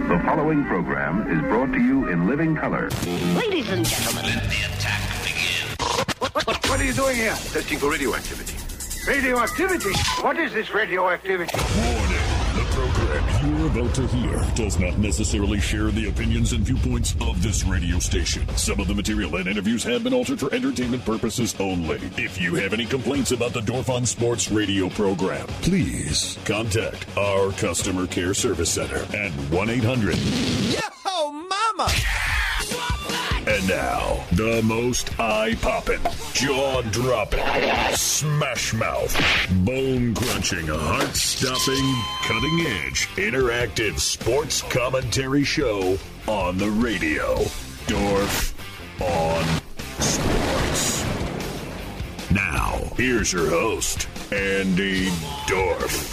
The following program is brought to you in living color. Ladies and gentlemen, let the attack begin. What are you doing here? Testing for radioactivity. Radioactivity? What is this radioactivity? Warning. The program you're about to hear does not necessarily share the opinions and viewpoints of this radio station. Some of the material and interviews have been altered for entertainment purposes only. If you have any complaints about the Dorf on Sports radio program, please contact our customer care service center at 1-800. Yo, mama! And now, the most eye-popping, jaw-dropping, smash-mouth, bone-crunching, heart-stopping, cutting-edge, interactive sports commentary show on the radio. Dorf on Sports. Now, here's your host, Andy Dorf.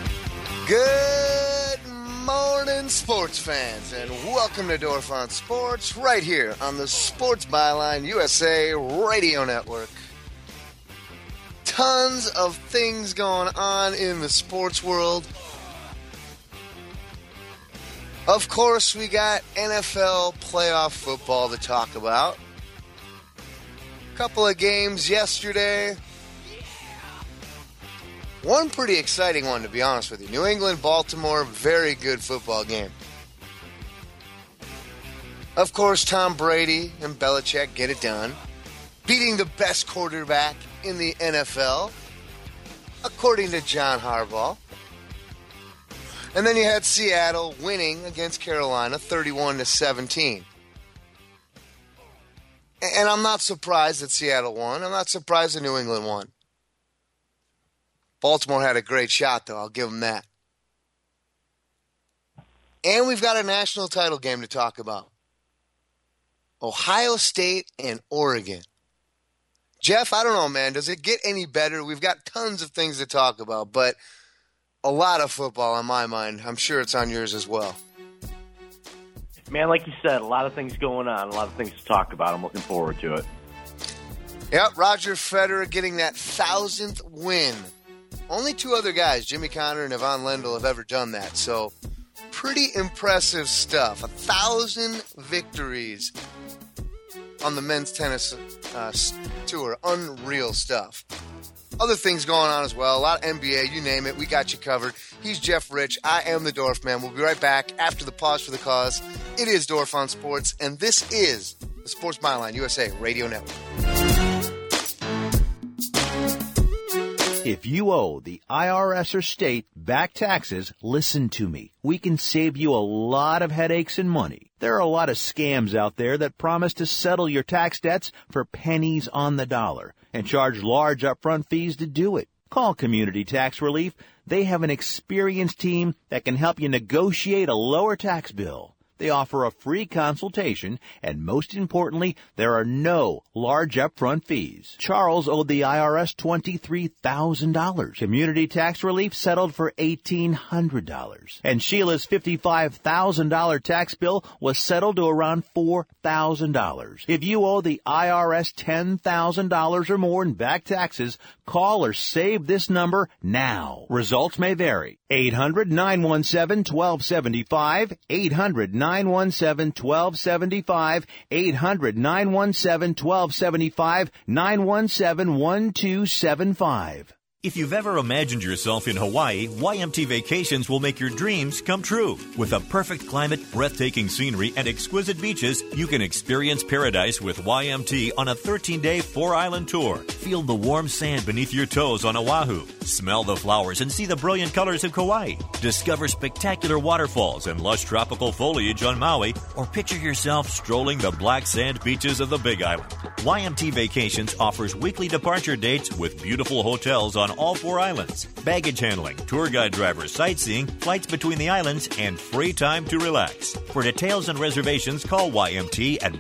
Good morning, sports fans, and welcome to Dorf on Sports, right here on the Sports Byline USA Radio Network. Tons of things going on in the sports world. Of course, we got NFL playoff football to talk about. A couple of games yesterday. One pretty exciting one, to be honest with you. New England, Baltimore, very good football game. Of course, Tom Brady and Belichick get it done, beating the best quarterback in the NFL, according to John Harbaugh. And then you had Seattle winning against Carolina, 31-17. And I'm not surprised that Seattle won. I'm not surprised that New England won. Baltimore had a great shot, though. I'll give them that. And we've got a national title game to talk about. Ohio State and Oregon. Jeff, I don't know, man. Does it get any better? We've got tons of things to talk about, but a lot of football on my mind. I'm sure it's on yours as well. Man, like you said, a lot of things going on, a lot of things to talk about. I'm looking forward to it. Yep, Roger Federer getting that 1,000th win. Only two other guys, Jimmy Connor and Ivan Lendl, have ever done that. So, pretty impressive stuff. 1,000 victories on the men's tennis tour. Unreal stuff. Other things going on as well. A lot of NBA, you name it. We got you covered. He's Jeff Rich. I am the Dorf Man. We'll be right back after the pause for the cause. It is Dorf on Sports, and this is the Sports Byline USA Radio Network. If you owe the IRS or state back taxes, listen to me. We can save you a lot of headaches and money. There are a lot of scams out there that promise to settle your tax debts for pennies on the dollar and charge large upfront fees to do it. Call Community Tax Relief. They have an experienced team that can help you negotiate a lower tax bill. They offer a free consultation, and most importantly, there are no large upfront fees. Charles owed the IRS $23,000. Community Tax Relief settled for $1,800. And Sheila's $55,000 tax bill was settled to around $4,000. If you owe the IRS $10,000 or more in back taxes, call or save this number now. Results may vary. 800-917-1275, 800-917-1275, 800-917-1275, 917-1275. If you've ever imagined yourself in Hawaii, YMT Vacations will make your dreams come true. With a perfect climate, breathtaking scenery, and exquisite beaches, you can experience paradise with YMT on a 13-day 4-island tour. Feel the warm sand beneath your toes on Oahu. Smell the flowers and see the brilliant colors of Kauai. Discover spectacular waterfalls and lush tropical foliage on Maui, or picture yourself strolling the black sand beaches of the Big Island. YMT Vacations offers weekly departure dates with beautiful hotels on all 4 islands, baggage handling, tour guide drivers, sightseeing, flights between the islands, and free time to relax. For details and reservations, call YMT at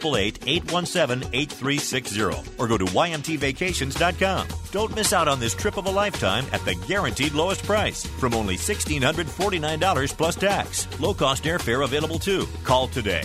1-888-817-8360 or go to ymtvacations.com. Don't miss out on this trip of a lifetime at the guaranteed lowest price from only $1,649 plus tax. Low-cost airfare available too. Call today,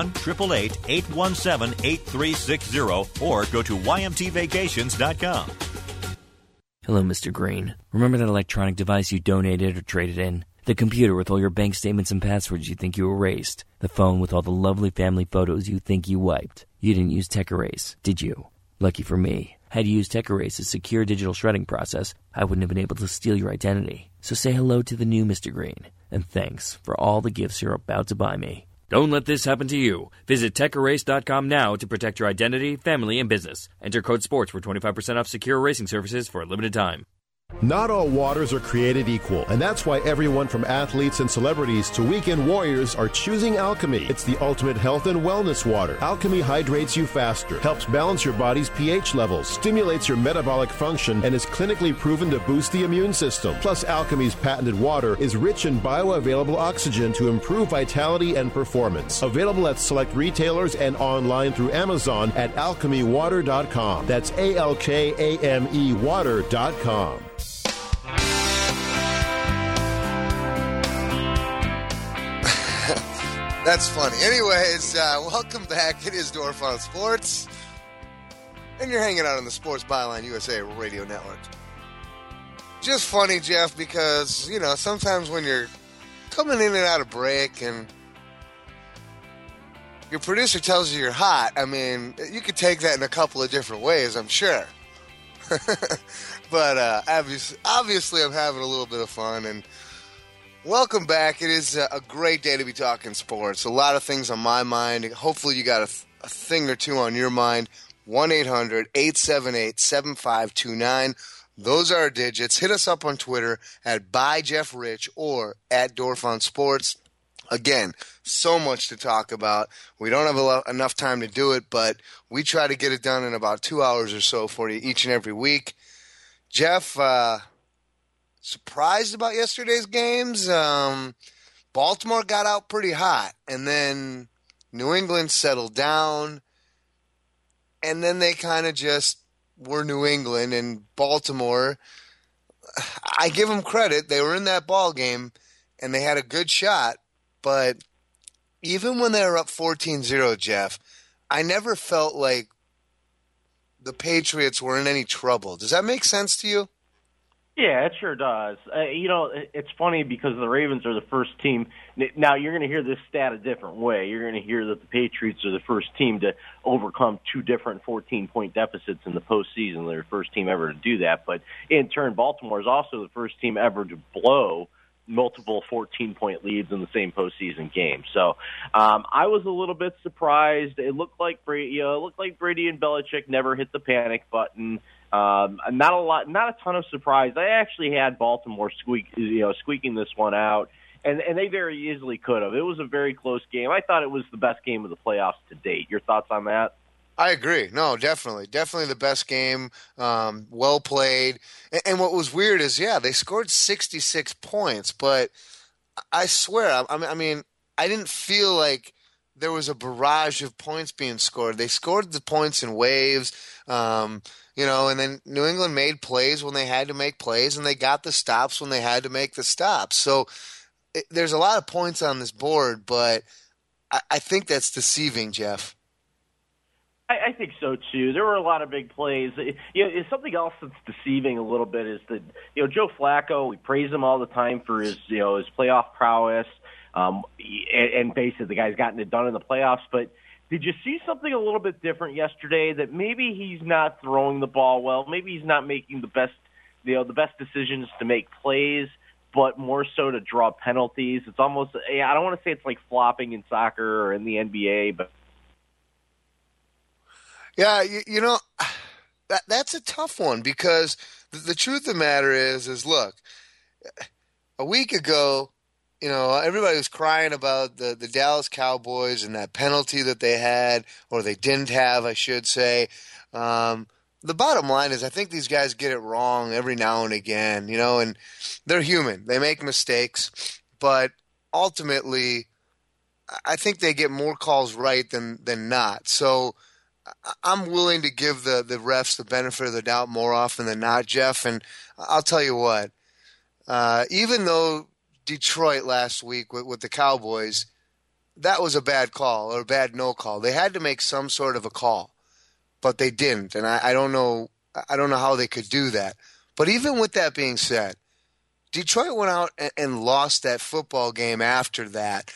1-888-817-8360 or go to ymtvacations.com. Hello, Mr. Green. Remember that electronic device you donated or traded in? The computer with all your bank statements and passwords you think you erased. The phone with all the lovely family photos you think you wiped. You didn't use Tech Erase, did you? Lucky for me. Had you used Tech Erase's secure digital shredding process, I wouldn't have been able to steal your identity. So say hello to the new Mr. Green. And thanks for all the gifts you're about to buy me. Don't let this happen to you. Visit TechErase.com now to protect your identity, family, and business. Enter code SPORTS for 25% off secure erasing services for a limited time. Not all waters are created equal, and that's why everyone from athletes and celebrities to weekend warriors are choosing Alchemy. It's the ultimate health and wellness water. Alchemy hydrates you faster, helps balance your body's pH levels, stimulates your metabolic function, and is clinically proven to boost the immune system. Plus, Alchemy's patented water is rich in bioavailable oxygen to improve vitality and performance. Available at select retailers and online through Amazon at alchemywater.com. That's ALKAME water.com. That's funny. Anyways, welcome back. It is Dorf on Sports. And you're hanging out on the Sports Byline USA Radio Network. Just funny, Jeff, because, you know, sometimes when you're coming in and out of break and your producer tells you you're hot, I mean, you could take that in a couple of different ways, I'm sure. But obviously I'm having a little bit of fun, and welcome back. It is a great day to be talking sports. A lot of things on my mind. Hopefully you got a thing or two on your mind. 1-800-878-7529. Those are our digits. Hit us up on Twitter at @ByJeffRich or at Dorf on Sports. Again, so much to talk about. We don't have enough time to do it, but we try to get it done in about 2 hours or so for you each and every week. Jeff, surprised about yesterday's games. Baltimore got out pretty hot, and then New England settled down, and then they kind of just were New England. And Baltimore, I give them credit. They were in that ball game, and they had a good shot. But even when they were up 14-0, Jeff, I never felt like the Patriots were in any trouble. Does that make sense to you? Yeah, it sure does. You know, it's funny because the Ravens are the first team. Now, you're going to hear this stat a different way. You're going to hear that the Patriots are the first team to overcome two different 14-point deficits in the postseason. They're the first team ever to do that. But in turn, Baltimore is also the first team ever to blow multiple 14-point leads in the same postseason game. So I was a little bit surprised. It looked like Brady and Belichick never hit the panic button. Not a ton of surprise. I actually had Baltimore squeaking this one out, and they very easily could have. It was a very close game. I thought it was the best game of the playoffs to date. Your thoughts on that? I agree. No, definitely the best game. Well played. And what was weird is, they scored 66 points, but I swear, I mean, I didn't feel like there was a barrage of points being scored. They scored the points in waves. And then New England made plays when they had to make plays, and they got the stops when they had to make the stops. So there's a lot of points on this board, but I think that's deceiving, Jeff. I think so, too. There were a lot of big plays. Something else that's deceiving a little bit is that, Joe Flacco, we praise him all the time for his playoff prowess, and basically the guy's gotten it done in the playoffs, but did you see something a little bit different yesterday, that maybe he's not throwing the ball well, maybe he's not making the best decisions to make plays, but more so to draw penalties? It's almost, I don't want to say it's like flopping in soccer or in the NBA, but yeah, that's a tough one, because the truth of the matter is look, a week ago, everybody was crying about the Dallas Cowboys and that penalty that they had, or they didn't have, I should say. The bottom line is I think these guys get it wrong every now and again, and they're human. They make mistakes, but ultimately I think they get more calls right than not. So I'm willing to give the refs the benefit of the doubt more often than not, Jeff. And I'll tell you what, even though Detroit last week with the Cowboys, that was a bad call or a bad no call. They had to make some sort of a call, but they didn't. And I don't know how they could do that. But even with that being said, Detroit went out and lost that football game after that.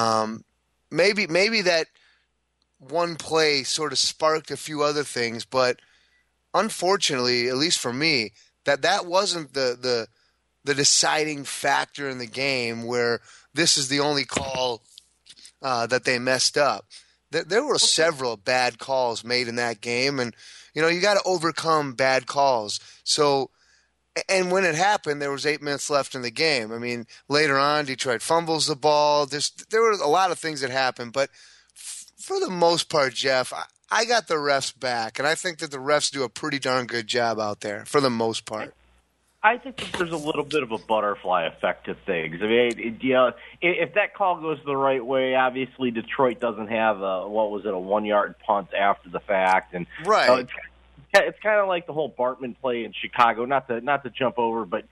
Maybe that one play sort of sparked a few other things, but unfortunately, at least for me, that wasn't the deciding factor in the game where this is the only call that they messed up. There were several bad calls made in that game, and you got to overcome bad calls. So, and when it happened, there was 8 minutes left in the game. I mean, later on, Detroit fumbles the ball. There were a lot of things that happened, but for the most part, Jeff, I got the refs back, and I think that the refs do a pretty darn good job out there for the most part. I think that there's a little bit of a butterfly effect to things. I mean, if that call goes the right way, obviously Detroit doesn't have a 1-yard punt after the fact, and right. It's kind of like the whole Bartman play in Chicago. Not to jump over, but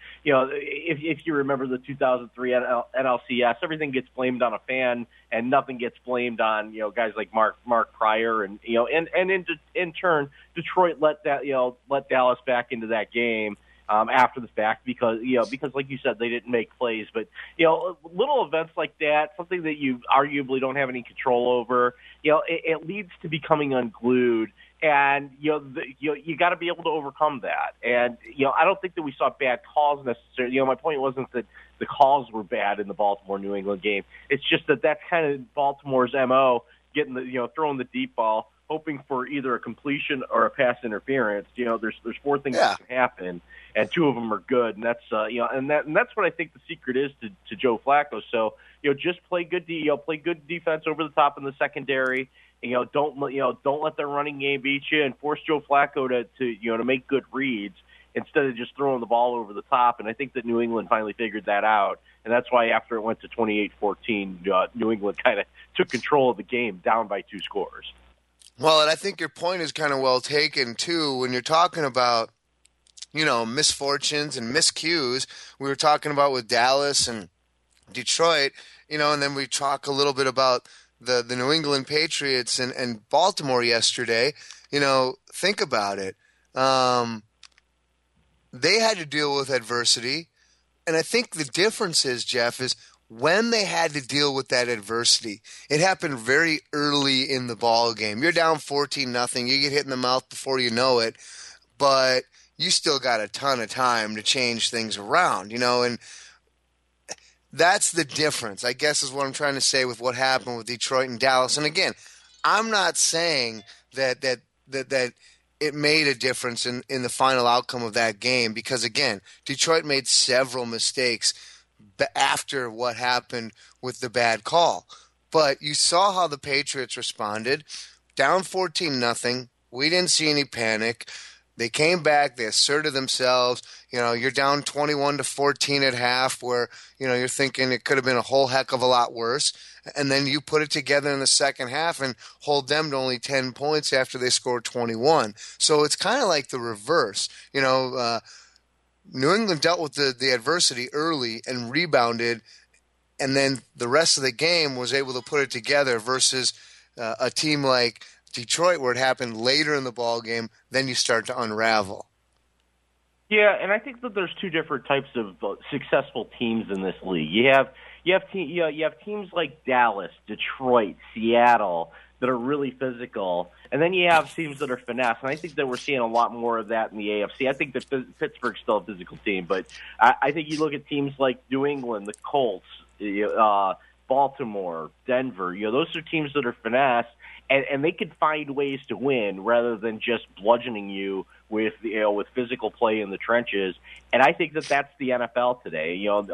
if you remember the 2003 NLCS, everything gets blamed on a fan, and nothing gets blamed on guys like Mark Pryor, and in turn Detroit let Dallas back into that game after the fact because like you said, they didn't make plays. But little events like that, something that you arguably don't have any control over, it leads to becoming unglued. And you got to be able to overcome that. And I don't think that we saw bad calls necessarily. My point wasn't that the calls were bad in the Baltimore-New England game. It's just that's kind of Baltimore's MO, getting throwing the deep ball, hoping for either a completion or a pass interference. There's 4 things that can happen, and 2 of them are good. And that's and that's what I think the secret is to Joe Flacco. So just play good defense over the top in the secondary. Don't let their running game beat you, and force Joe Flacco to make good reads instead of just throwing the ball over the top. And I think that New England finally figured that out, and that's why after it went to 28-14, New England kind of took control of the game, down by 2 scores. Well, and I think your point is kind of well taken too when you're talking about misfortunes and miscues. We were talking about with Dallas and Detroit, and then we talk a little bit about the New England Patriots and Baltimore yesterday. Think about it. They had to deal with adversity. And I think the difference is, Jeff, is when they had to deal with that adversity, it happened very early in the ball game. You're down 14-0. You get hit in the mouth before you know it. But you still got a ton of time to change things around, and that's the difference, I guess, is what I'm trying to say with what happened with Detroit and Dallas. And again, I'm not saying that it made a difference in the final outcome of that game because, again, Detroit made several mistakes after what happened with the bad call. But you saw how the Patriots responded. Down 14-0. We didn't see any panic. They came back. They asserted themselves. You're down 21-14 at half where, you're thinking it could have been a whole heck of a lot worse. And then you put it together in the second half and hold them to only 10 points after they scored 21. So it's kind of like the reverse. New England dealt with the adversity early and rebounded, and then the rest of the game was able to put it together versus a team like Detroit, where it happened later in the ball game, then you start to unravel. Yeah, and I think that there's 2 different types of successful teams in this league. You have teams like Dallas, Detroit, Seattle that are really physical, and then you have teams that are finesse. And I think that we're seeing a lot more of that in the AFC. I think that Pittsburgh's still a physical team, but I think you look at teams like New England, the Colts, Baltimore, Denver. Those are teams that are finesse. And they could find ways to win rather than just bludgeoning you with physical play in the trenches. And I think that that's the NFL today.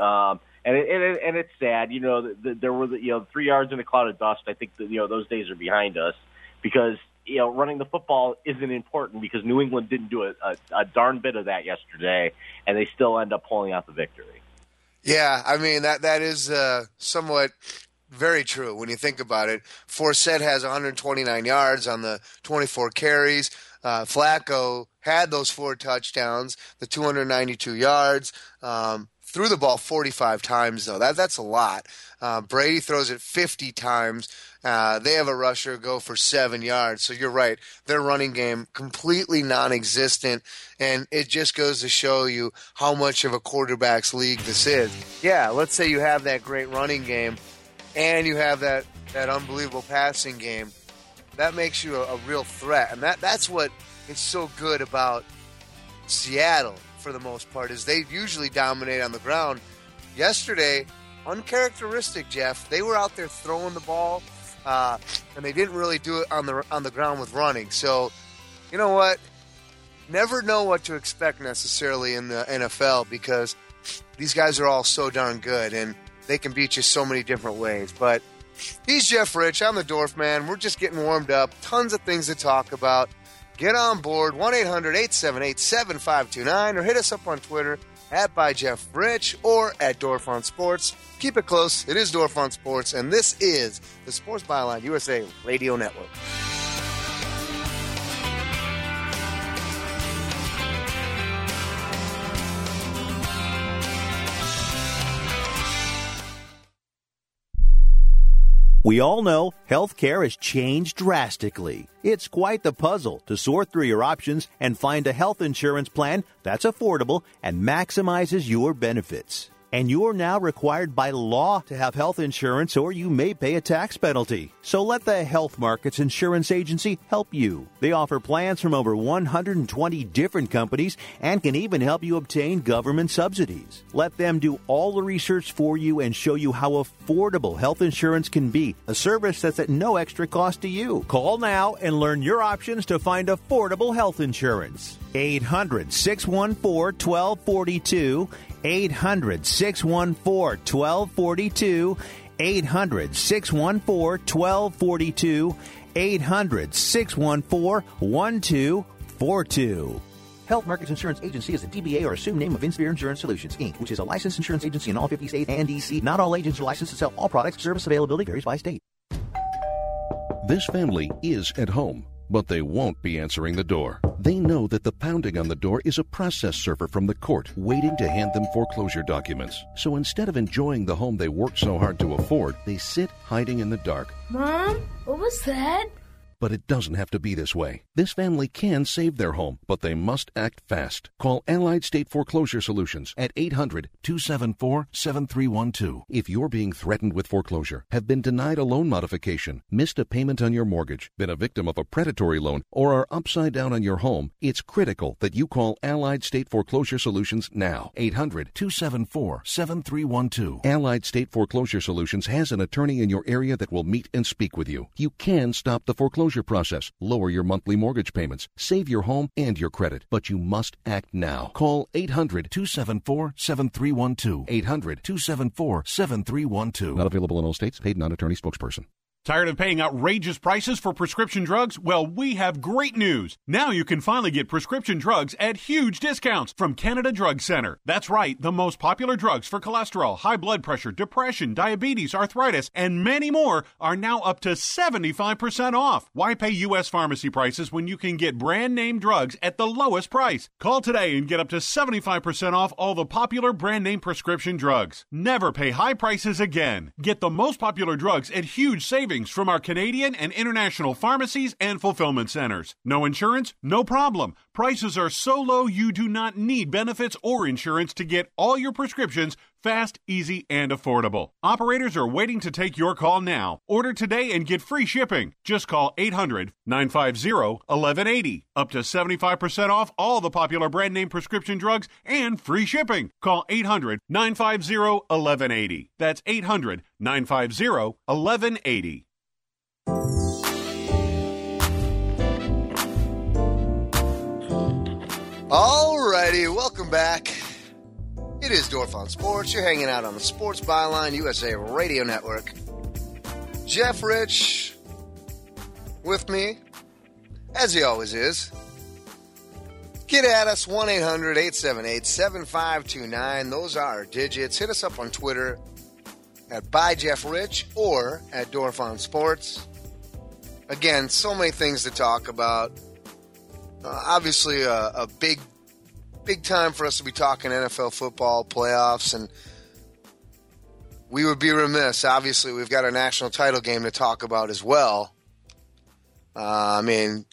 And it's sad. There were 3 yards in a cloud of dust. I think that those days are behind us because running the football isn't important because New England didn't do a darn bit of that yesterday, and they still end up pulling out the victory. Yeah, I mean that is somewhat. Very true when you think about it. Forsett has 129 yards on the 24 carries. Flacco had those 4 touchdowns, the 292 yards. threw the ball 45 times, though. That's a lot. Brady throws it 50 times. They have a rusher go for 7 yards. So you're right. Their running game completely non-existent, and it just goes to show you how much of a quarterback's league this is. Yeah, let's say you have that great running game and you have that unbelievable passing game. That makes you a real threat, and that's what is so good about Seattle for the most part, is they usually dominate on the ground. Yesterday, uncharacteristic, Jeff. They were out there throwing the ball, and they didn't really do it on the ground with running. So, you know what? Never know what to expect necessarily in the NFL, because these guys are all so darn good, and they can beat you so many different ways. But he's Jeff Rich. I'm the Dorf Man. We're just getting warmed up. Tons of things to talk about. Get on board, 1-800-878-7529, or hit us up on Twitter at @ByJeffRich or at Dorf on Sports. Keep it close. It is Dorf on Sports, and this is the Sports Byline USA Radio Network. We all know healthcare has changed drastically. It's quite the puzzle to sort through your options and find a health insurance plan that's affordable and maximizes your benefits. And you're now required by law to have health insurance, or you may pay a tax penalty. So let the Health Markets Insurance Agency help you. They offer plans from over 120 different companies and can even help you obtain government subsidies. Let them do all the research for you and show you how affordable health insurance can be, a service that's at no extra cost to you. Call now and learn your options to find affordable health insurance. 800-614-1242. 800-614-1242. 800-614-1242. 800-614-1242. Health Markets Insurance Agency is a DBA or assumed name of Inspire Insurance Solutions, Inc., which is a licensed insurance agency in all 50 states and D.C. Not all agents are licensed to sell all products. Service availability varies by state. This family is at home, but they won't be answering the door. They know that the pounding on the door is a process server from the court waiting to hand them foreclosure documents. So instead of enjoying the home they worked so hard to afford, they sit hiding in the dark. Mom, what was that? But it doesn't have to be this way. This family can save their home, but they must act fast. Call Allied State Foreclosure Solutions at 800-274-7312. If you're being threatened with foreclosure, have been denied a loan modification, missed a payment on your mortgage, been a victim of a predatory loan, or are upside down on your home, it's critical that you call Allied State Foreclosure Solutions now. 800-274-7312. Allied State Foreclosure Solutions has an attorney in your area that will meet and speak with you. You can stop the foreclosure process, lower your monthly mortgage payments, save your home and your credit, but you must act now. Call 800-274-7312. 800-274-7312. Not available in all states. Paid non-attorney spokesperson. Tired of paying outrageous prices for prescription drugs? Well, we have great news. Now you can finally get prescription drugs at huge discounts from Canada Drug Center. That's right, the most popular drugs for cholesterol, high blood pressure, depression, diabetes, arthritis, and many more are now up to 75% off. Why pay U.S. pharmacy prices when you can get brand name drugs at the lowest price? Call today and get up to 75% off all the popular brand name prescription drugs. Never pay high prices again. Get the most popular drugs at huge savings from our Canadian and international pharmacies and fulfillment centers. No insurance? No problem. Prices are so low you do not need benefits or insurance to get all your prescriptions fast, easy, and affordable. Operators are waiting to take your call now. Order today and get free shipping. Just call 800-950-1180. Up to 75% off all the popular brand name prescription drugs and free shipping. Call 800-950-1180. That's 800-950-1180. Alrighty, welcome back. It is Dorf on Sports. You're hanging out on the Sports Byline USA Radio Network. Jeff Rich with me, as he always is. Get at us, 1-800-878-7529. Those are our digits. Hit us up on Twitter at @ByJeffRich or at Dorf on Sports. Again, so many things to talk about. Obviously, a big big time for us to be talking NFL football playoffs, and we would be remiss. Obviously, we've got a national title game to talk about as well. I'm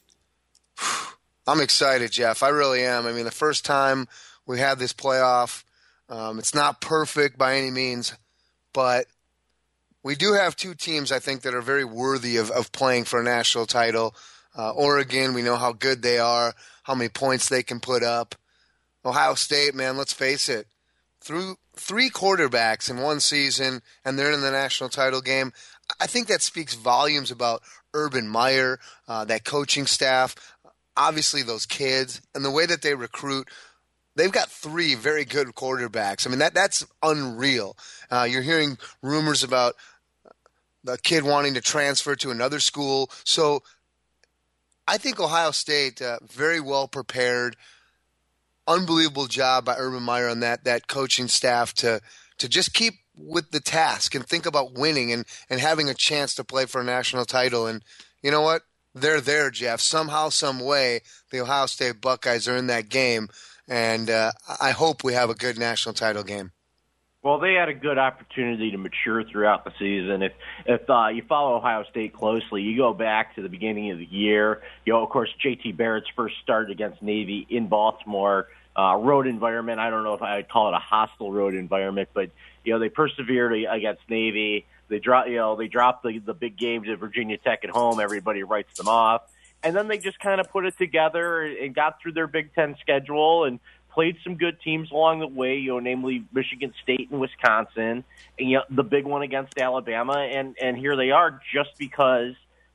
excited, Jeff. I really am. I mean, the first time we had this playoff, it's not perfect by any means, but we do have two teams, I think, that are very worthy of playing for a national title. Oregon, we know how good they are, how many points they can put up. Ohio State, man, let's face it, through 3 quarterbacks in one season, and they're in the national title game. I think that speaks volumes about Urban Meyer, that coaching staff, obviously those kids, and the way that they recruit. They've got 3 very good quarterbacks. I mean, that's unreal. You're hearing rumors about the kid wanting to transfer to another school. So I think Ohio State, very well prepared. Unbelievable job by Urban Meyer on that coaching staff to just keep with the task and think about winning and having a chance to play for a national title. And you know what? They're there, Jeff. Somehow, some way, the Ohio State Buckeyes are in that game. And I hope we have a good national title game. Well, they had a good opportunity to mature throughout the season. If you follow Ohio State closely, you go back to the beginning of the year. Of course, J.T. Barrett's first start against Navy in Baltimore, road environment. I don't know if I'd call it a hostile road environment, but they persevered against Navy. They dropped the big games at Virginia Tech at home. Everybody writes them off, and then they just kind of put it together and got through their Big Ten schedule and played some good teams along the way, namely Michigan State and Wisconsin, and the big one against Alabama, and here they are just because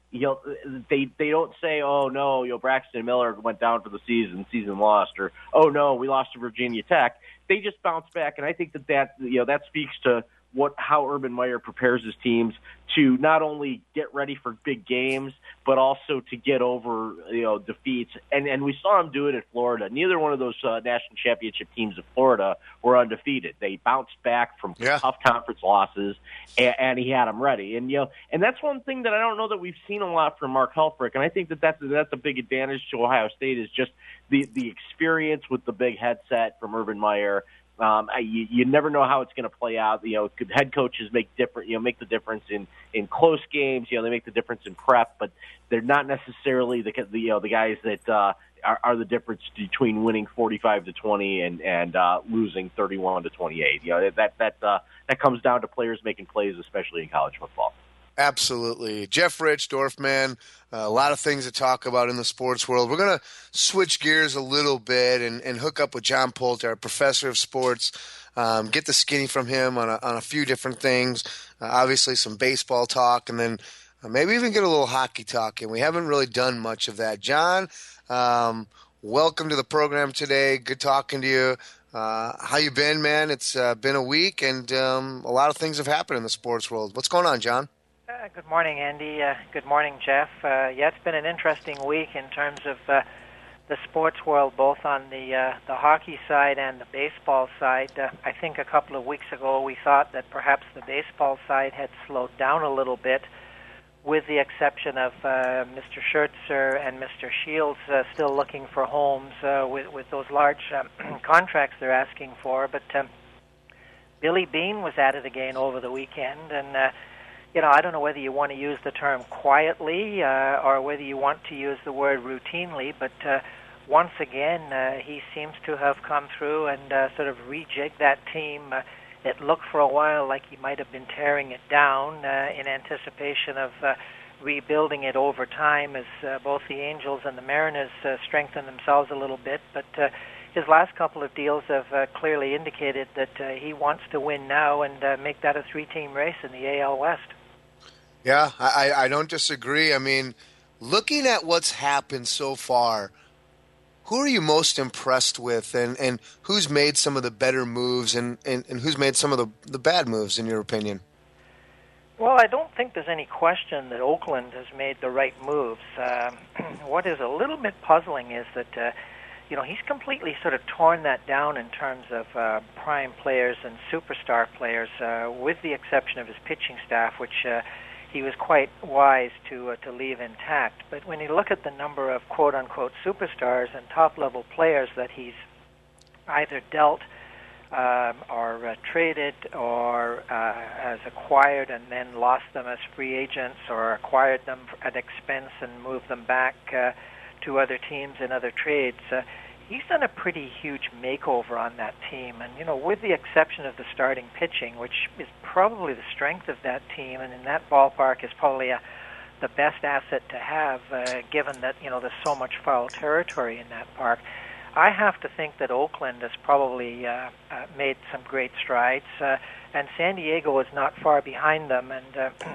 they don't say, oh no, Braxton Miller went down for the season lost, or oh no, we lost to Virginia Tech. They just bounce back, and I think that speaks to how Urban Meyer prepares his teams to not only get ready for big games, but also to get over defeats. And we saw him do it at Florida. Neither one of those national championship teams of Florida were undefeated. They bounced back from tough conference losses, and he had them ready. And and that's one thing that I don't know that we've seen a lot from Mark Helfrich. And I think that's a big advantage to Ohio State is just the experience with the big headset from Urban Meyer. You never know how it's going to play out. Head coaches make the difference in close games. They make the difference in prep, but they're not necessarily the guys that are the difference between winning 45-20 and losing 31-28. That comes down to players making plays, especially in college football. Absolutely. Jeff Rich, Dorfman, a lot of things to talk about in the sports world. We're going to switch gears a little bit and hook up with John Poulter, our professor of sports, get the skinny from him on a few different things, obviously some baseball talk, and then maybe even get a little hockey talk. And we haven't really done much of that. John, welcome to the program today. Good talking to you. How you been, man? It's been a week, and a lot of things have happened in the sports world. What's going on, John? Good morning, Andy. Good morning, Jeff. It's been an interesting week in terms of the sports world, both on the hockey side and the baseball side. I think a couple of weeks ago we thought that perhaps the baseball side had slowed down a little bit, with the exception of Mr. Scherzer and Mr. Shields still looking for homes with those large contracts they're asking for. But Billy Beane was at it again over the weekend, and I don't know whether you want to use the term quietly or whether you want to use the word routinely, but once again, he seems to have come through and sort of rejigged that team. It looked for a while like he might have been tearing it down in anticipation of rebuilding it over time as both the Angels and the Mariners strengthen themselves a little bit, but his last couple of deals have clearly indicated that he wants to win now and make that a 3-team race in the AL West. Yeah, I don't disagree. I mean, looking at what's happened so far, who are you most impressed with, and who's made some of the better moves and who's made some of the bad moves, in your opinion? Well, I don't think there's any question that Oakland has made the right moves. What is a little bit puzzling is that he's completely sort of torn that down in terms of prime players and superstar players, with the exception of his pitching staff, which he was quite wise to leave intact. But when you look at the number of quote-unquote superstars and top-level players that he's either dealt or traded or has acquired and then lost them as free agents, or acquired them at expense and moved them back to other teams in other trades. He's done a pretty huge makeover on that team. And, with the exception of the starting pitching, which is probably the strength of that team, and in that ballpark is probably the best asset to have, given that, there's so much foul territory in that park. I have to think that Oakland has probably made some great strides, and San Diego is not far behind them. And,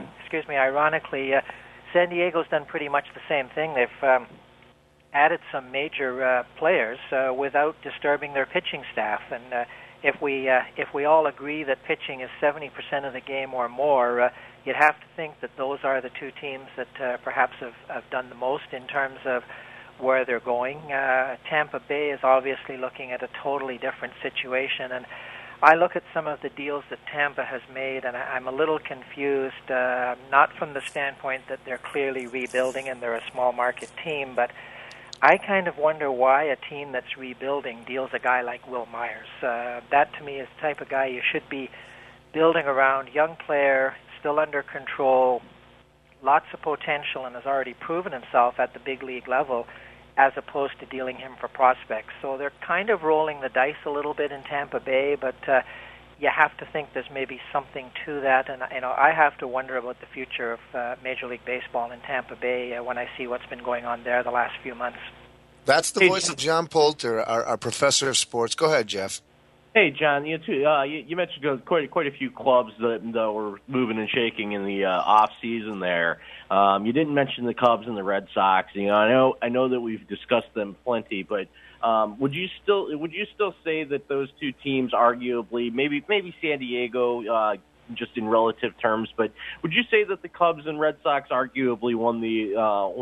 ironically, San Diego's done pretty much the same thing. They've added some major players without disturbing their pitching staff. And if we all agree that pitching is 70% of the game or more, you'd have to think that those are the two teams that perhaps have done the most in terms of where they're going. Tampa Bay is obviously looking at a totally different situation, and I look at some of the deals that Tampa has made, and I'm a little confused, not from the standpoint that they're clearly rebuilding and they're a small market team, but I kind of wonder why a team that's rebuilding deals a guy like Will Myers. That, to me, is the type of guy you should be building around. Young player, still under control, lots of potential, and has already proven himself at the big league level, as opposed to dealing him for prospects. So they're kind of rolling the dice a little bit in Tampa Bay, but you have to think there's maybe something to that. And I have to wonder about the future of Major League Baseball in Tampa Bay when I see what's been going on there the last few months. That's the voice of John Poulter, our professor of sports. Go ahead, Jeff. Hey, John, you mentioned quite a few clubs that were moving and shaking in the off season there. You didn't mention the Cubs and the Red Sox. I know that we've discussed them plenty, but would you still say that those two teams, arguably, maybe San Diego, just in relative terms, but would you say that the Cubs and Red Sox arguably won the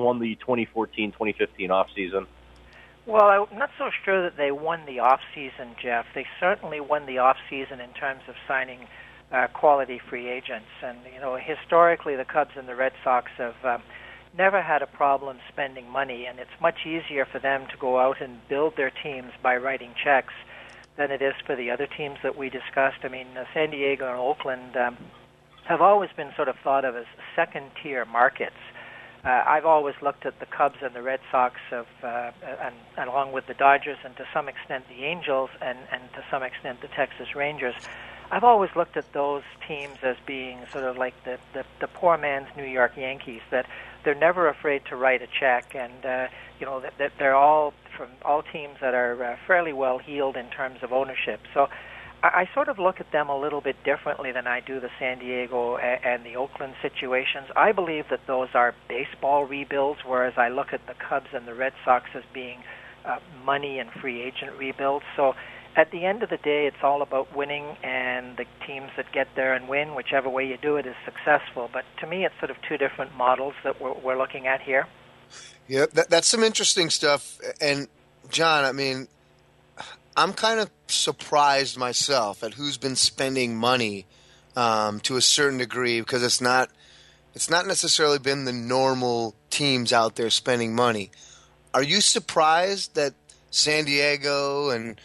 2014-2015 off season? Well, I'm not so sure that they won the off-season, Jeff. They certainly won the off-season in terms of signing quality free agents. And, historically the Cubs and the Red Sox have never had a problem spending money, and it's much easier for them to go out and build their teams by writing checks than it is for the other teams that we discussed. I mean, San Diego and Oakland have always been sort of thought of as second-tier markets. I've always looked at the Cubs and the Red Sox and along with the Dodgers and to some extent the Angels and to some extent the Texas Rangers. I've always looked at those teams as being sort of like the poor man's New York Yankees, that they're never afraid to write a check, and that they're all teams that are fairly well heeled in terms of ownership. So I sort of look at them a little bit differently than I do the San Diego and the Oakland situations. I believe that those are baseball rebuilds, whereas I look at the Cubs and the Red Sox as being money and free agent rebuilds. So at the end of the day, it's all about winning, and the teams that get there and win, whichever way you do it, is successful. But to me, it's sort of two different models that we're looking at here. Yeah, that's some interesting stuff. And, John, I mean, I'm kind of surprised myself at who's been spending money to a certain degree, because it's not necessarily been the normal teams out there spending money. Are you surprised that San Diego and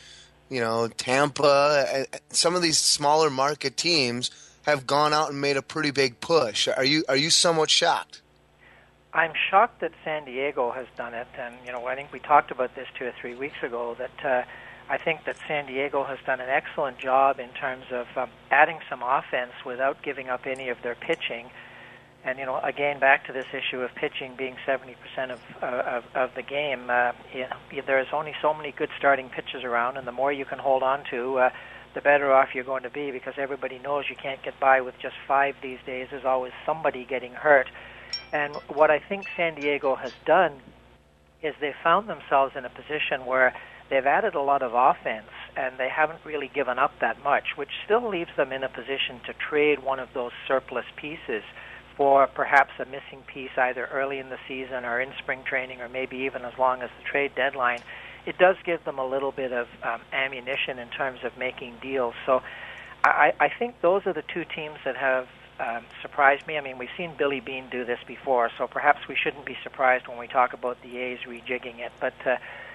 Tampa, some of these smaller market teams have gone out and made a pretty big push? Are you somewhat shocked? I'm shocked that San Diego has done it, and I think we talked about this 2 or 3 weeks ago, that I think that San Diego has done an excellent job in terms of adding some offense without giving up any of their pitching. And, again, back to this issue of pitching being 70% of the game, there's only so many good starting pitchers around, and the more you can hold on to, the better off you're going to be, because everybody knows you can't get by with just 5 these days. There's always somebody getting hurt. And what I think San Diego has done is they found themselves in a position where they've added a lot of offense, and they haven't really given up that much, which still leaves them in a position to trade one of those surplus pieces for perhaps a missing piece either early in the season or in spring training, or maybe even as long as the trade deadline. It does give them a little bit of ammunition in terms of making deals. So I think those are the two teams that have surprised me. I mean, we've seen Billy Beane do this before, so perhaps we shouldn't be surprised when we talk about the A's rejigging it. But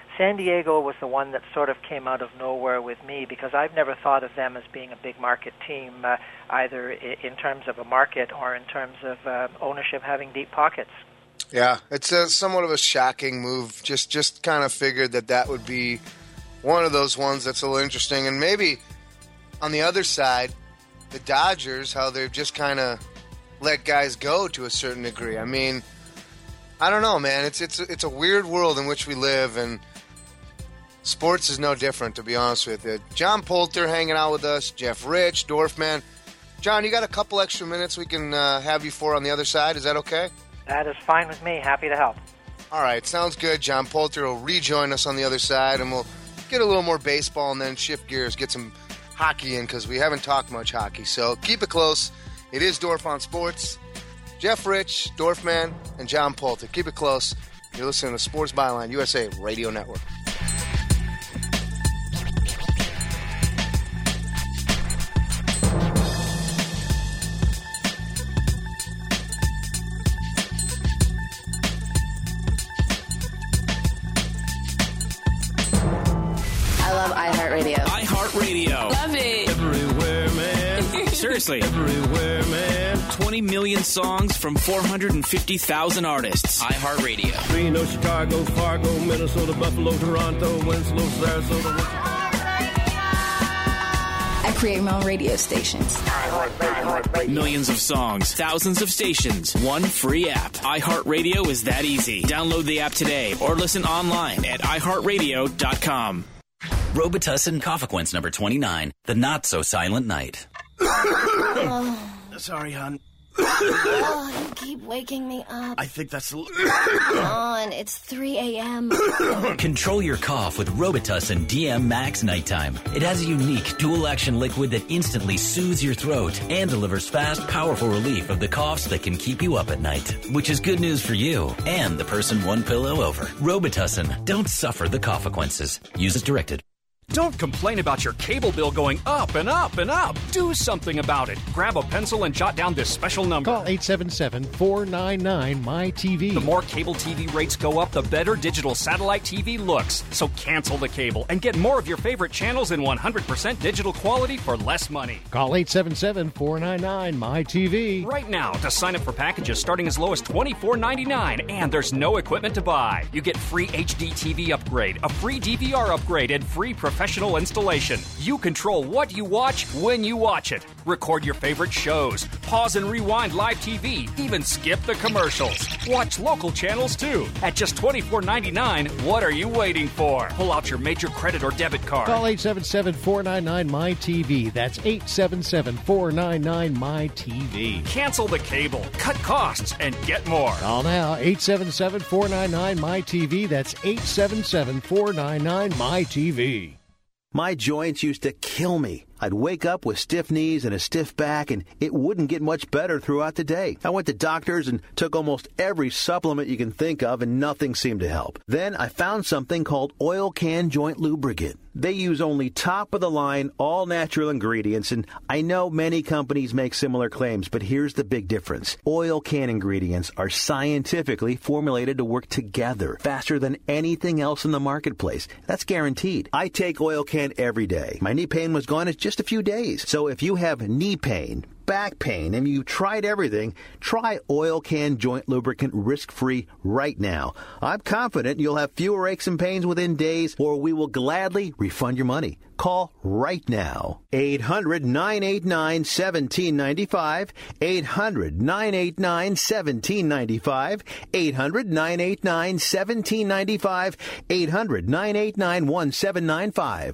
San Diego was the one that sort of came out of nowhere with me because I've never thought of them as being a big market team, either in terms of a market or in terms of ownership having deep pockets. Yeah, it's somewhat of a shocking move. Just kind of figured that would be one of those ones that's a little interesting. And maybe on the other side, the Dodgers, how they've just kind of let guys go to a certain degree. I mean, I don't know, man. It's a weird world in which we live, and sports is no different, to be honest with you. John Poulter hanging out with us, Jeff Rich, Dorfman. John, you got a couple extra minutes we can have you for on the other side. Is that okay? That is fine with me. Happy to help. All right, sounds good. John Poulter will rejoin us on the other side, and we'll get a little more baseball and then shift gears, get some hockey in because we haven't talked much hockey. So keep it close. It is Dorf on Sports. Jeff Rich, Dorfman, and John Poulter. Keep it close. You're listening to Sports Byline USA Radio Network. iHeartRadio. Love it. Everywhere, man. Seriously. Everywhere, man. 20 million songs from 450,000 artists. iHeartRadio. Reno, Chicago, Fargo, Minnesota, Buffalo, Toronto, Winslow, Sarasota. I create my own radio stations. Millions of songs, thousands of stations, one free app. iHeartRadio is that easy. Download the app today or listen online at iHeartRadio.com. Robitussin Coffequence number 29, The Not So Silent Night. Sorry, hon. Oh, you keep waking me up. I think that's... Come on, it's 3 a.m. Control your cough with Robitussin DM Max Nighttime. It has a unique dual-action liquid that instantly soothes your throat and delivers fast, powerful relief of the coughs that can keep you up at night. Which is good news for you and the person one pillow over. Robitussin. Don't suffer the Coffequences. Use as directed. Don't complain about your cable bill going up and up and up. Do something about it. Grab a pencil and jot down this special number. Call 877-499-MY-TV. The more cable TV rates go up, the better digital satellite TV looks. So cancel the cable and get more of your favorite channels in 100% digital quality for less money. Call 877-499-MY-TV. Right now to sign up for packages starting as low as $24.99, and there's no equipment to buy. You get free HD TV upgrade, a free DVR upgrade, and free professional installation. You control what you watch when you watch it. Record your favorite shows. Pause and rewind live TV. Even skip the commercials. Watch local channels too. At just $24.99, what are you waiting for? Pull out your major credit or debit card. Call 877-499-MY-TV. That's 877-499-MY-TV. Cancel the cable, cut costs, and get more. Call now, 877-499-MY-TV. That's 877-499-MY-TV. My joints used to kill me. I'd wake up with stiff knees and a stiff back, and it wouldn't get much better throughout the day. I went to doctors and took almost every supplement you can think of, and nothing seemed to help. Then I found something called Oil Can Joint Lubricant. They use only top-of-the-line, all-natural ingredients, and I know many companies make similar claims, but here's the big difference. Oil Can ingredients are scientifically formulated to work together faster than anything else in the marketplace. That's guaranteed. I take Oil Can every day. My knee pain was gone in just a few days. So if you have knee pain, back pain, and you've tried everything, try Oil Can Joint Lubricant risk-free right now. I'm confident you'll have fewer aches and pains within days, or we will gladly refund your money. Call right now. 800-989-1795. 800-989-1795. 800-989-1795. 800-989-1795.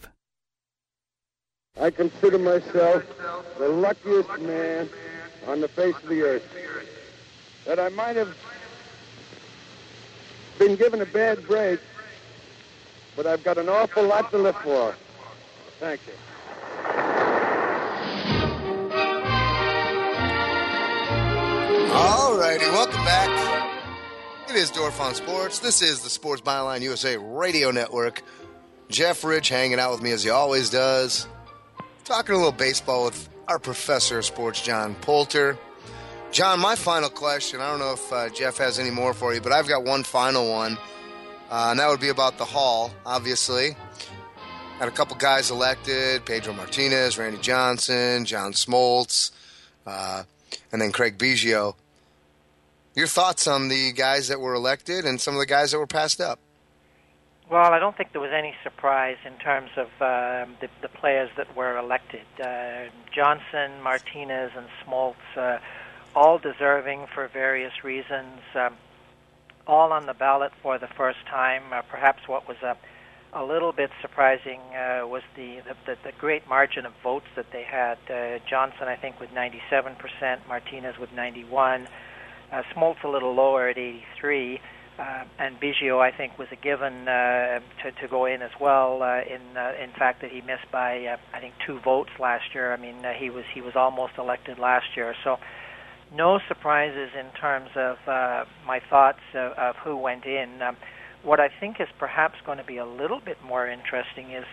I consider myself the luckiest man on the face of the earth. That I might have been given a bad break, but I've got an awful lot to live for. Thank you. All righty, welcome back. It is Dorf on Sports. This is the Sports Byline USA Radio Network. Jeff Rich hanging out with me as he always does. Talking a little baseball with our professor of sports, John Poulter. John, my final question, I don't know if Jeff has any more for you, but I've got one final one. and that would be about the Hall, obviously. Had a couple guys elected, Pedro Martinez, Randy Johnson, John Smoltz, and then Craig Biggio. Your thoughts on the guys that were elected and some of the guys that were passed up? Well, I don't think there was any surprise in terms of the players that were elected. Johnson, Martinez, and Smoltz, all deserving for various reasons, all on the ballot for the first time. Perhaps what was a little bit surprising was the great margin of votes that they had. Johnson, I think, with 97%, Martinez with 91%, Smoltz a little lower at 83%. And Biggio, I think, was a given to go in as well. In fact, that he missed by I think 2 votes last year. I mean, he was almost elected last year. So, no surprises in terms of my thoughts of who went in. What I think is perhaps going to be a little bit more interesting is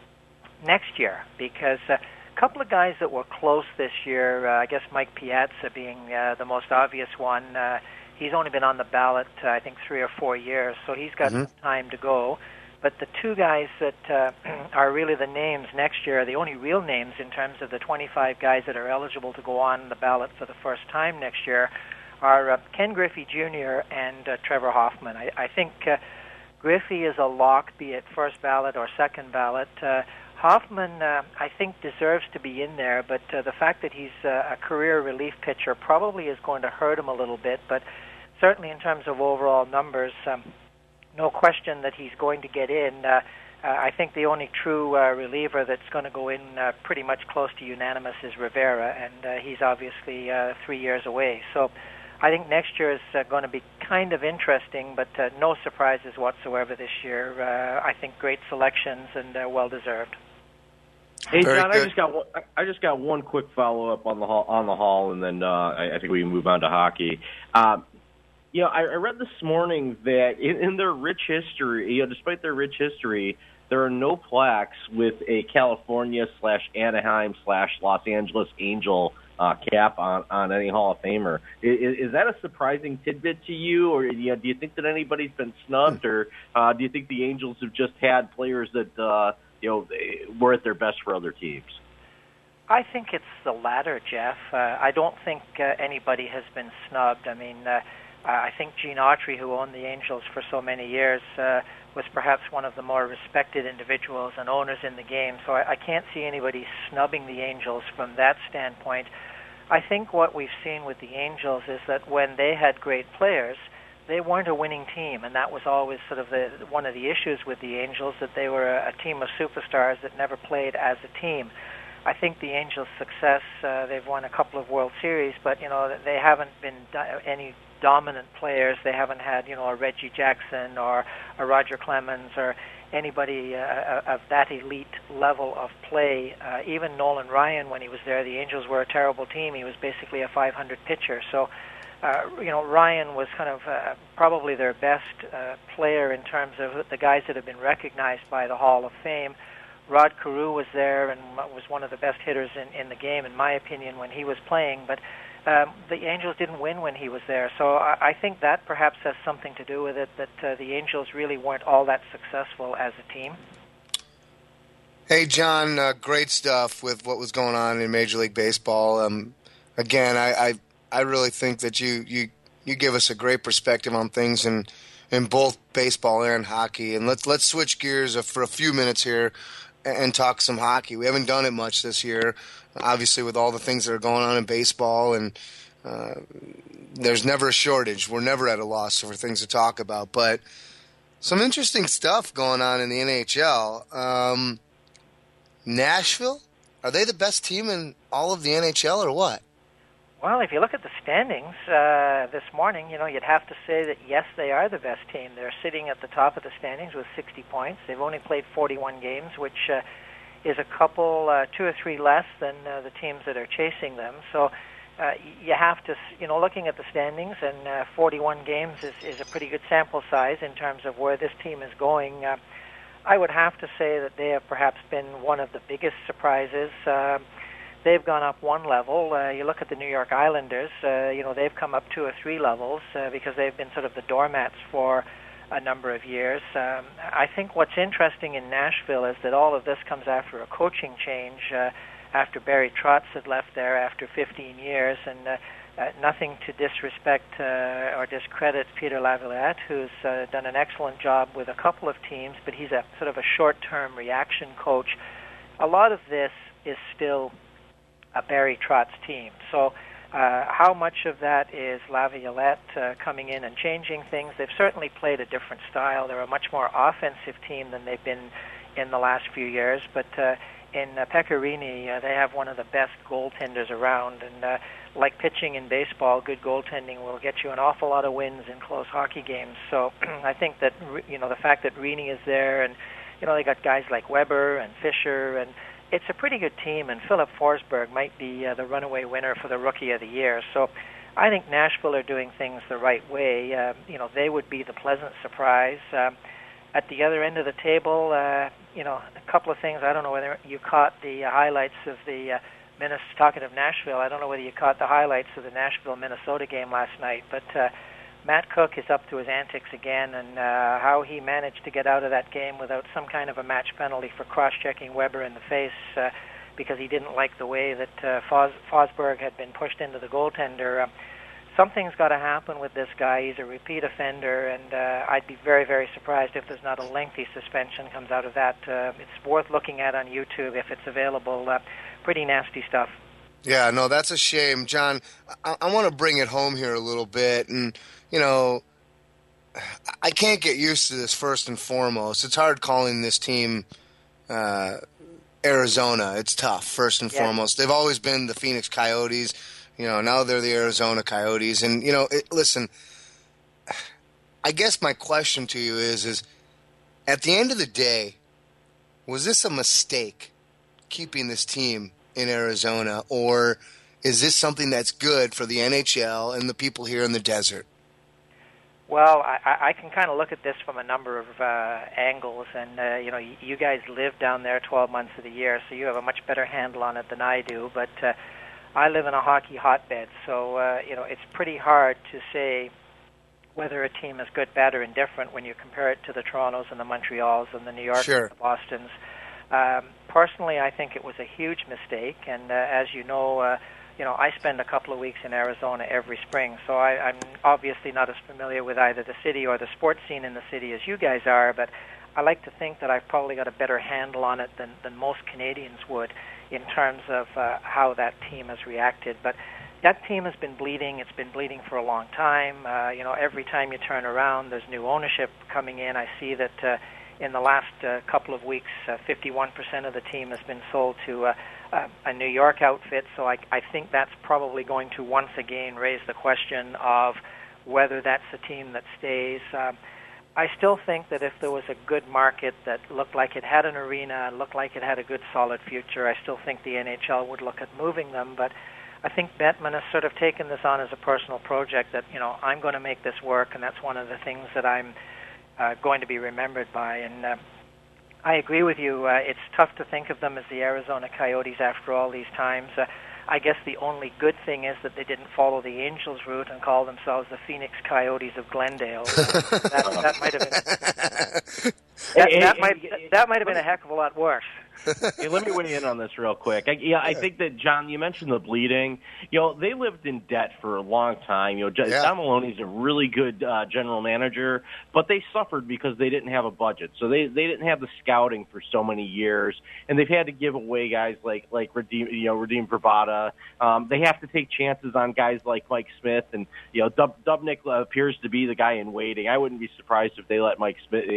next year, because a couple of guys that were close this year. I guess Mike Piazza being the most obvious one. He's only been on the ballot, I think, 3 or 4 years, so he's got some time to go. But the 2 guys that are really the names next year, the only real names in terms of the 25 guys that are eligible to go on the ballot for the first time next year, are Ken Griffey Jr. and Trevor Hoffman. I think Griffey is a lock, be it first ballot or second ballot. Hoffman, I think, deserves to be in there, but the fact that he's a career relief pitcher probably is going to hurt him a little bit, but certainly in terms of overall numbers, no question that he's going to get in. I think the only true reliever that's going to go in pretty much close to unanimous is Rivera, and he's obviously 3 years away. So I think next year is going to be kind of interesting, but no surprises whatsoever this year. I think great selections and well-deserved. Hey, John, I just got one quick follow-up on the Hall, and then I think we can move on to hockey. I read this morning that in their rich history, despite their rich history, there are no plaques with a California/Anaheim/Los Angeles Angel cap on any Hall of Famer. Is that a surprising tidbit to you, or do you think that anybody's been snubbed, or do you think the Angels have just had players that were at their best for other teams? I think it's the latter, Jeff. I don't think anybody has been snubbed. I mean, I think Gene Autry, who owned the Angels for so many years, was perhaps one of the more respected individuals and owners in the game. So I can't see anybody snubbing the Angels from that standpoint. I think what we've seen with the Angels is that when they had great players, they weren't a winning team, and that was always sort of one of the issues with the Angels, that they were a team of superstars that never played as a team. I think the Angels' success, they've won a couple of World Series, but they haven't been any dominant players. They haven't had a Reggie Jackson or a Roger Clemens or anybody of that elite level of play. Even Nolan Ryan, when he was there, the Angels were a terrible team. He was basically a 500 pitcher. So, Ryan was kind of probably their best player in terms of the guys that have been recognized by the Hall of Fame. Rod Carew was there and was one of the best hitters in the game, in my opinion, when he was playing. But the Angels didn't win when he was there. So I think that perhaps has something to do with it, that the Angels really weren't all that successful as a team. Hey, John, great stuff with what was going on in Major League Baseball. Again, I really think that you give us a great perspective on things in both baseball and hockey. And let's switch gears for a few minutes here and talk some hockey. We haven't done it much this year, obviously, with all the things that are going on in baseball, and there's never a shortage. We're never at a loss for things to talk about. But some interesting stuff going on in the NHL. Nashville, are they the best team in all of the NHL or what? Well, if you look at the standings this morning, you'd have to say that, yes, they are the best team. They're sitting at the top of the standings with 60 points. They've only played 41 games, which is a couple, 2 or 3 less than the teams that are chasing them. So you have to, looking at the standings, and 41 games is a pretty good sample size in terms of where this team is going. I would have to say that they have perhaps been one of the biggest surprises. They've gone up one level. You look at the New York Islanders, they've come up 2 or 3 levels because they've been sort of the doormats for a number of years. I think what's interesting in Nashville is that all of this comes after a coaching change, after Barry Trotz had left there after 15 years, and nothing to disrespect or discredit Peter Laviolette, who's done an excellent job with a couple of teams, but he's a sort of a short-term reaction coach. A lot of this is still a Barry Trotz team. So how much of that is Laviolette coming in and changing things? They've certainly played a different style. They're a much more offensive team than they've been in the last few years, but in Pecorini, they have one of the best goaltenders around, and like pitching in baseball, good goaltending will get you an awful lot of wins in close hockey games. So I think that, the fact that Rini is there, and, they got guys like Weber and Fisher, and it's a pretty good team, and Philip Forsberg might be the runaway winner for the Rookie of the Year. So I think Nashville are doing things the right way. They would be the pleasant surprise. At the other end of the table, a couple of things. I don't know whether you caught the highlights of the talking of Nashville, I don't know whether you caught the highlights of the Nashville-Minnesota game last night, but Matt Cook is up to his antics again, and how he managed to get out of that game without some kind of a match penalty for cross-checking Weber in the face because he didn't like the way that Forsberg had been pushed into the goaltender. Something's got to happen with this guy. He's a repeat offender, and I'd be very, very surprised if there's not a lengthy suspension comes out of that. It's worth looking at on YouTube if it's available. Pretty nasty stuff. Yeah, no, that's a shame. John, I want to bring it home here a little bit, and, I can't get used to this first and foremost. It's hard calling this team Arizona. It's tough, first and foremost. They've always been the Phoenix Coyotes. Now they're the Arizona Coyotes. And, listen, I guess my question to you is at the end of the day, was this a mistake keeping this team in Arizona, or is this something that's good for the NHL and the people here in the desert? Well, I can kind of look at this from a number of angles, and, you guys live down there 12 months of the year, so you have a much better handle on it than I do, but I live in a hockey hotbed, so, it's pretty hard to say whether a team is good, bad, or indifferent when you compare it to the Torontos and the Montreals and the New Yorks and the Bostons. Personally, I think it was a huge mistake, and as you know, I spend a couple of weeks in Arizona every spring, so I'm obviously not as familiar with either the city or the sports scene in the city as you guys are, but I like to think that I've probably got a better handle on it than most Canadians would in terms of how that team has reacted. But that team has been bleeding. It's been bleeding for a long time. Every time you turn around, there's new ownership coming in. I see that in the last couple of weeks, 51% of the team has been sold to a New York outfit, so I think that's probably going to once again raise the question of whether that's a team that stays. I still think that if there was a good market that looked like it had an arena, looked like it had a good solid future, I still think the NHL would look at moving them, but I think Bettman has sort of taken this on as a personal project that, I'm going to make this work, and that's one of the things that I'm going to be remembered by. And I agree with you. It's tough to think of them as the Arizona Coyotes after all these times. I guess the only good thing is that they didn't follow the Angels' route and call themselves the Phoenix Coyotes of Glendale. That might have been that might have been a heck of a lot worse. Hey, let me weigh in on this real quick. I think that, John, you mentioned the bleeding. They lived in debt for a long time. Don Maloney's a really good general manager, but they suffered because they didn't have a budget. So they didn't have the scouting for so many years, and they've had to give away guys like Radim Bravada. They have to take chances on guys like Mike Smith, and Dubnyk appears to be the guy in waiting. I wouldn't be surprised if they let Mike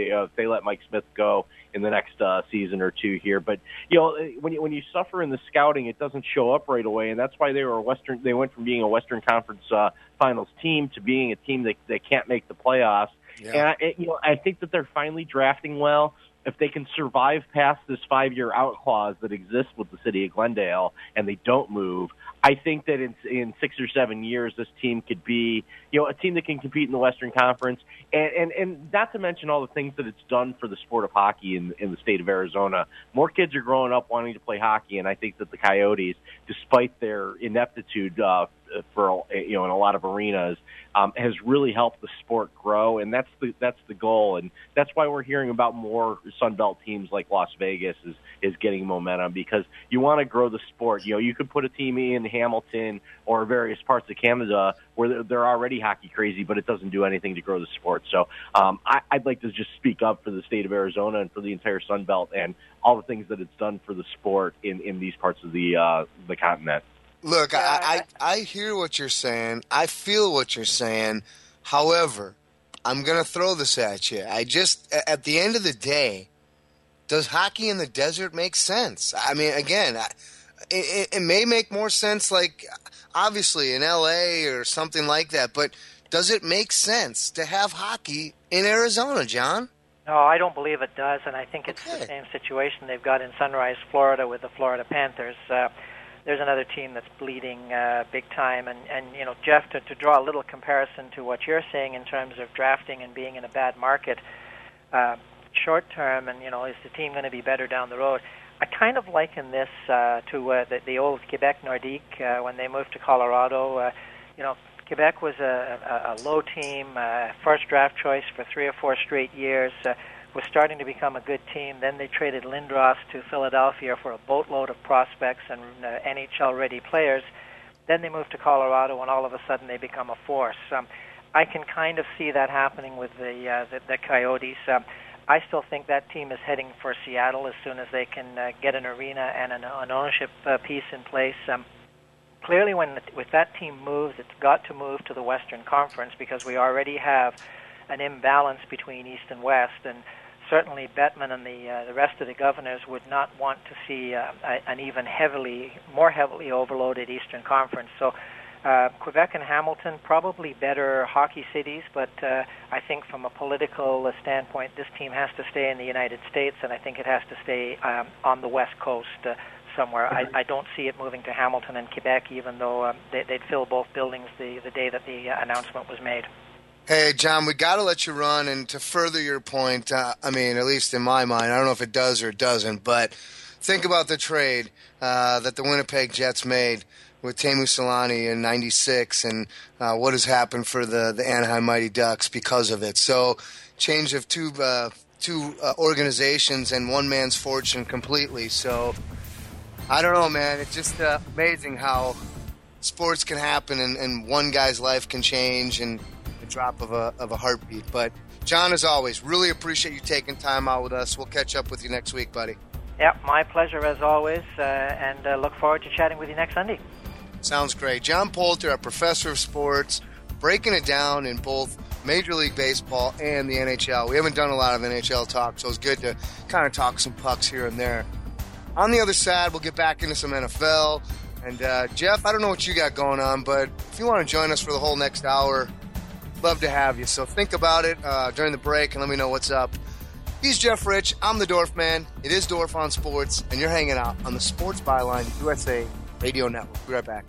Smith go in the next season or two here. But when you suffer in the scouting, it doesn't show up right away, and that's why they went from being a Western Conference Finals team to being a team that can't make the playoffs. Yeah. And I think that they're finally drafting well. If they can survive past this 5-year out clause that exists with the city of Glendale and they don't move, I think that in 6 or 7 years, this team could be, a team that can compete in the Western Conference, and not to mention all the things that it's done for the sport of hockey in the state of Arizona. More kids are growing up wanting to play hockey, and I think that the Coyotes, despite their ineptitude for in a lot of arenas, has really helped the sport grow, and that's the goal, and that's why we're hearing about more Sun Belt teams like Las Vegas is getting momentum, because you want to grow the sport. You could put a team in Hamilton or various parts of Canada where they're already hockey crazy, but it doesn't do anything to grow the sport. So I'd like to just speak up for the state of Arizona and for the entire Sun Belt and all the things that it's done for the sport in these parts of the continent. Look, I hear what you're saying. I feel what you're saying. However, I'm going to throw this at you. At the end of the day, does hockey in the desert make sense? I mean, again, it may make more sense, like, obviously, in L.A. or something like that, but does it make sense to have hockey in Arizona, John? No, I don't believe it does, and I think it's the same situation they've got in Sunrise, Florida with the Florida Panthers. There's another team that's bleeding big time. And Jeff, to draw a little comparison to what you're saying in terms of drafting and being in a bad market short term, and, is the team going to be better down the road? I kind of liken this to the old Quebec Nordique when they moved to Colorado. Quebec was a low team, first draft choice for 3 or 4 straight years, was starting to become a good team. Then they traded Lindros to Philadelphia for a boatload of prospects and NHL-ready players. Then they moved to Colorado, and all of a sudden they become a force. I can kind of see that happening with the Coyotes. I still think that team is heading for Seattle as soon as they can get an arena and an ownership piece in place. Clearly, with that team moves, it's got to move to the Western Conference, because we already have an imbalance between East and West, and certainly Bettman and the rest of the governors would not want to see an even more heavily overloaded Eastern Conference. So Quebec and Hamilton, probably better hockey cities, but I think from a political standpoint, this team has to stay in the United States, and I think it has to stay on the West Coast somewhere. I don't see it moving to Hamilton and Quebec, even though they'd fill both buildings the day that the announcement was made. Hey, John, we got to let you run, and to further your point, at least in my mind, I don't know if it does or it doesn't, but think about the trade that the Winnipeg Jets made with Teemu Selanne in '96, and what has happened for the Anaheim Mighty Ducks because of it. So, change of two organizations and one man's fortune completely. So, I don't know, man. It's just amazing how sports can happen, and one guy's life can change in the drop of a heartbeat. But, John, as always, really appreciate you taking time out with us. We'll catch up with you next week, buddy. Yeah, my pleasure as always, and look forward to chatting with you next Sunday. Sounds great. John Poulter, a professor of sports, breaking it down in both Major League Baseball and the NHL. We haven't done a lot of NHL talk, so it's good to kind of talk some pucks here and there. On the other side, we'll get back into some NFL. And, Jeff, I don't know what you got going on, but if you want to join us for the whole next hour, love to have you. So think about it during the break and let me know what's up. He's Jeff Rich. I'm the Dorf Man. It is Dorf on Sports, and you're hanging out on the Sports Byline USA Radio Network. Be right back.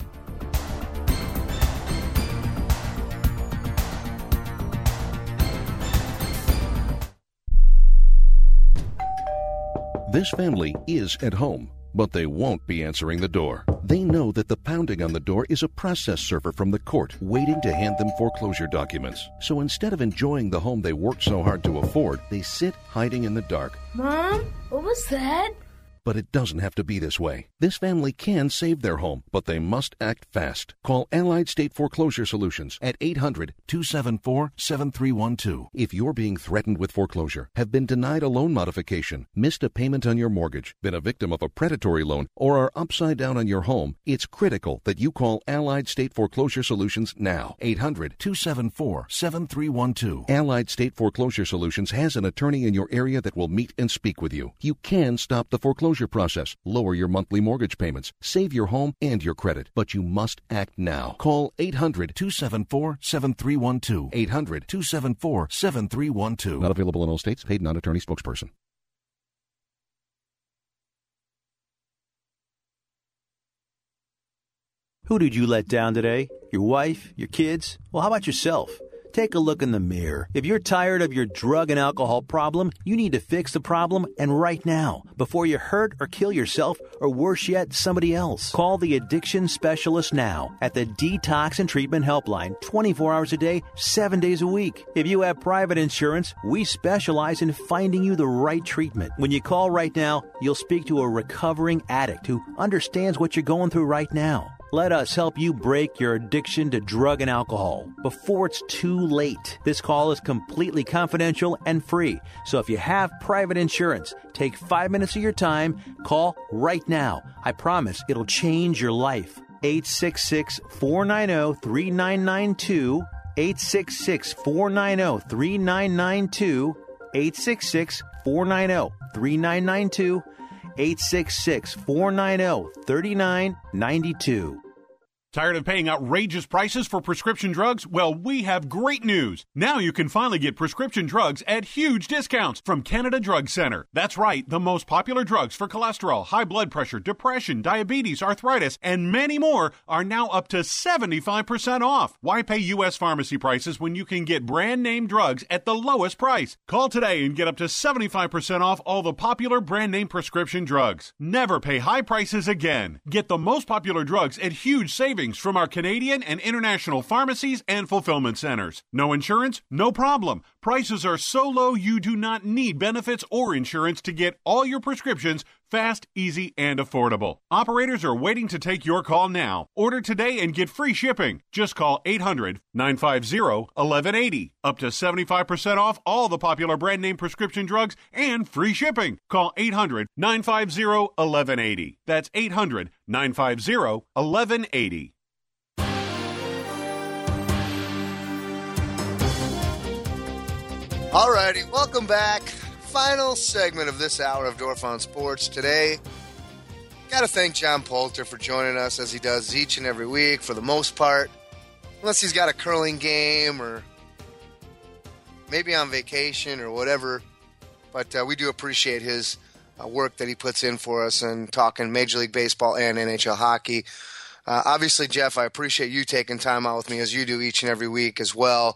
This family is at home, but they won't be answering the door. They know that the pounding on the door is a process server from the court waiting to hand them foreclosure documents. So instead of enjoying the home they worked so hard to afford, they sit hiding in the dark. Mom, what was that? But it doesn't have to be this way. This family can save their home, but they must act fast. Call Allied State Foreclosure Solutions at 800-274-7312. If you're being threatened with foreclosure, have been denied a loan modification, missed a payment on your mortgage, been a victim of a predatory loan, or are upside down on your home, it's critical that you call Allied State Foreclosure Solutions now. 800-274-7312. Allied State Foreclosure Solutions has an attorney in your area that will meet and speak with you. You can stop the foreclosure process, lower your monthly mortgage payments, save your home and your credit, but you must act now. Call 800-274-7312. 800-274-7312. Not available in all states. Paid non-attorney spokesperson. Who did you let down today? Your wife? Your kids? Well, how about yourself? Take a look in the mirror. If you're tired of your drug and alcohol problem, you need to fix the problem, and right now, before you hurt or kill yourself, or worse yet, somebody else. Call the addiction specialist now at the Detox and Treatment Helpline, 24 hours a day, 7 days a week. If you have private insurance, we specialize in finding you the right treatment. When you call right now, you'll speak to a recovering addict who understands what you're going through right now. Let us help you break your addiction to drug and alcohol before it's too late. This call is completely confidential and free. So if you have private insurance, take 5 minutes of your time. Call right now. I promise it'll change your life. 866-490-3992. 866-490-3992. 866-490-3992. 866-490-3992. Tired of paying outrageous prices for prescription drugs? Well, we have great news. Now you can finally get prescription drugs at huge discounts from Canada Drug Center. That's right, the most popular drugs for cholesterol, high blood pressure, depression, diabetes, arthritis, and many more are now up to 75% off. Why pay U.S. pharmacy prices when you can get brand name drugs at the lowest price? Call today and get up to 75% off all the popular brand name prescription drugs. Never pay high prices again. Get the most popular drugs at huge savings from our Canadian and international pharmacies and fulfillment centers. No insurance? No problem. Prices are so low you do not need benefits or insurance to get all your prescriptions fast, easy, and affordable. Operators are waiting to take your call now. Order today and get free shipping. Just call 800-950-1180. Up to 75% off all the popular brand name prescription drugs and free shipping. Call 800-950-1180. That's 800-950-1180. Alrighty, welcome back. Final segment of this hour of Dorf on Sports today. Got to thank John Poulter for joining us as he does each and every week for the most part. Unless he's got a curling game or maybe on vacation or whatever. But we do appreciate his work that he puts in for us and talking Major League Baseball and NHL hockey. Obviously, Jeff, I appreciate you taking time out with me as you do each and every week as well.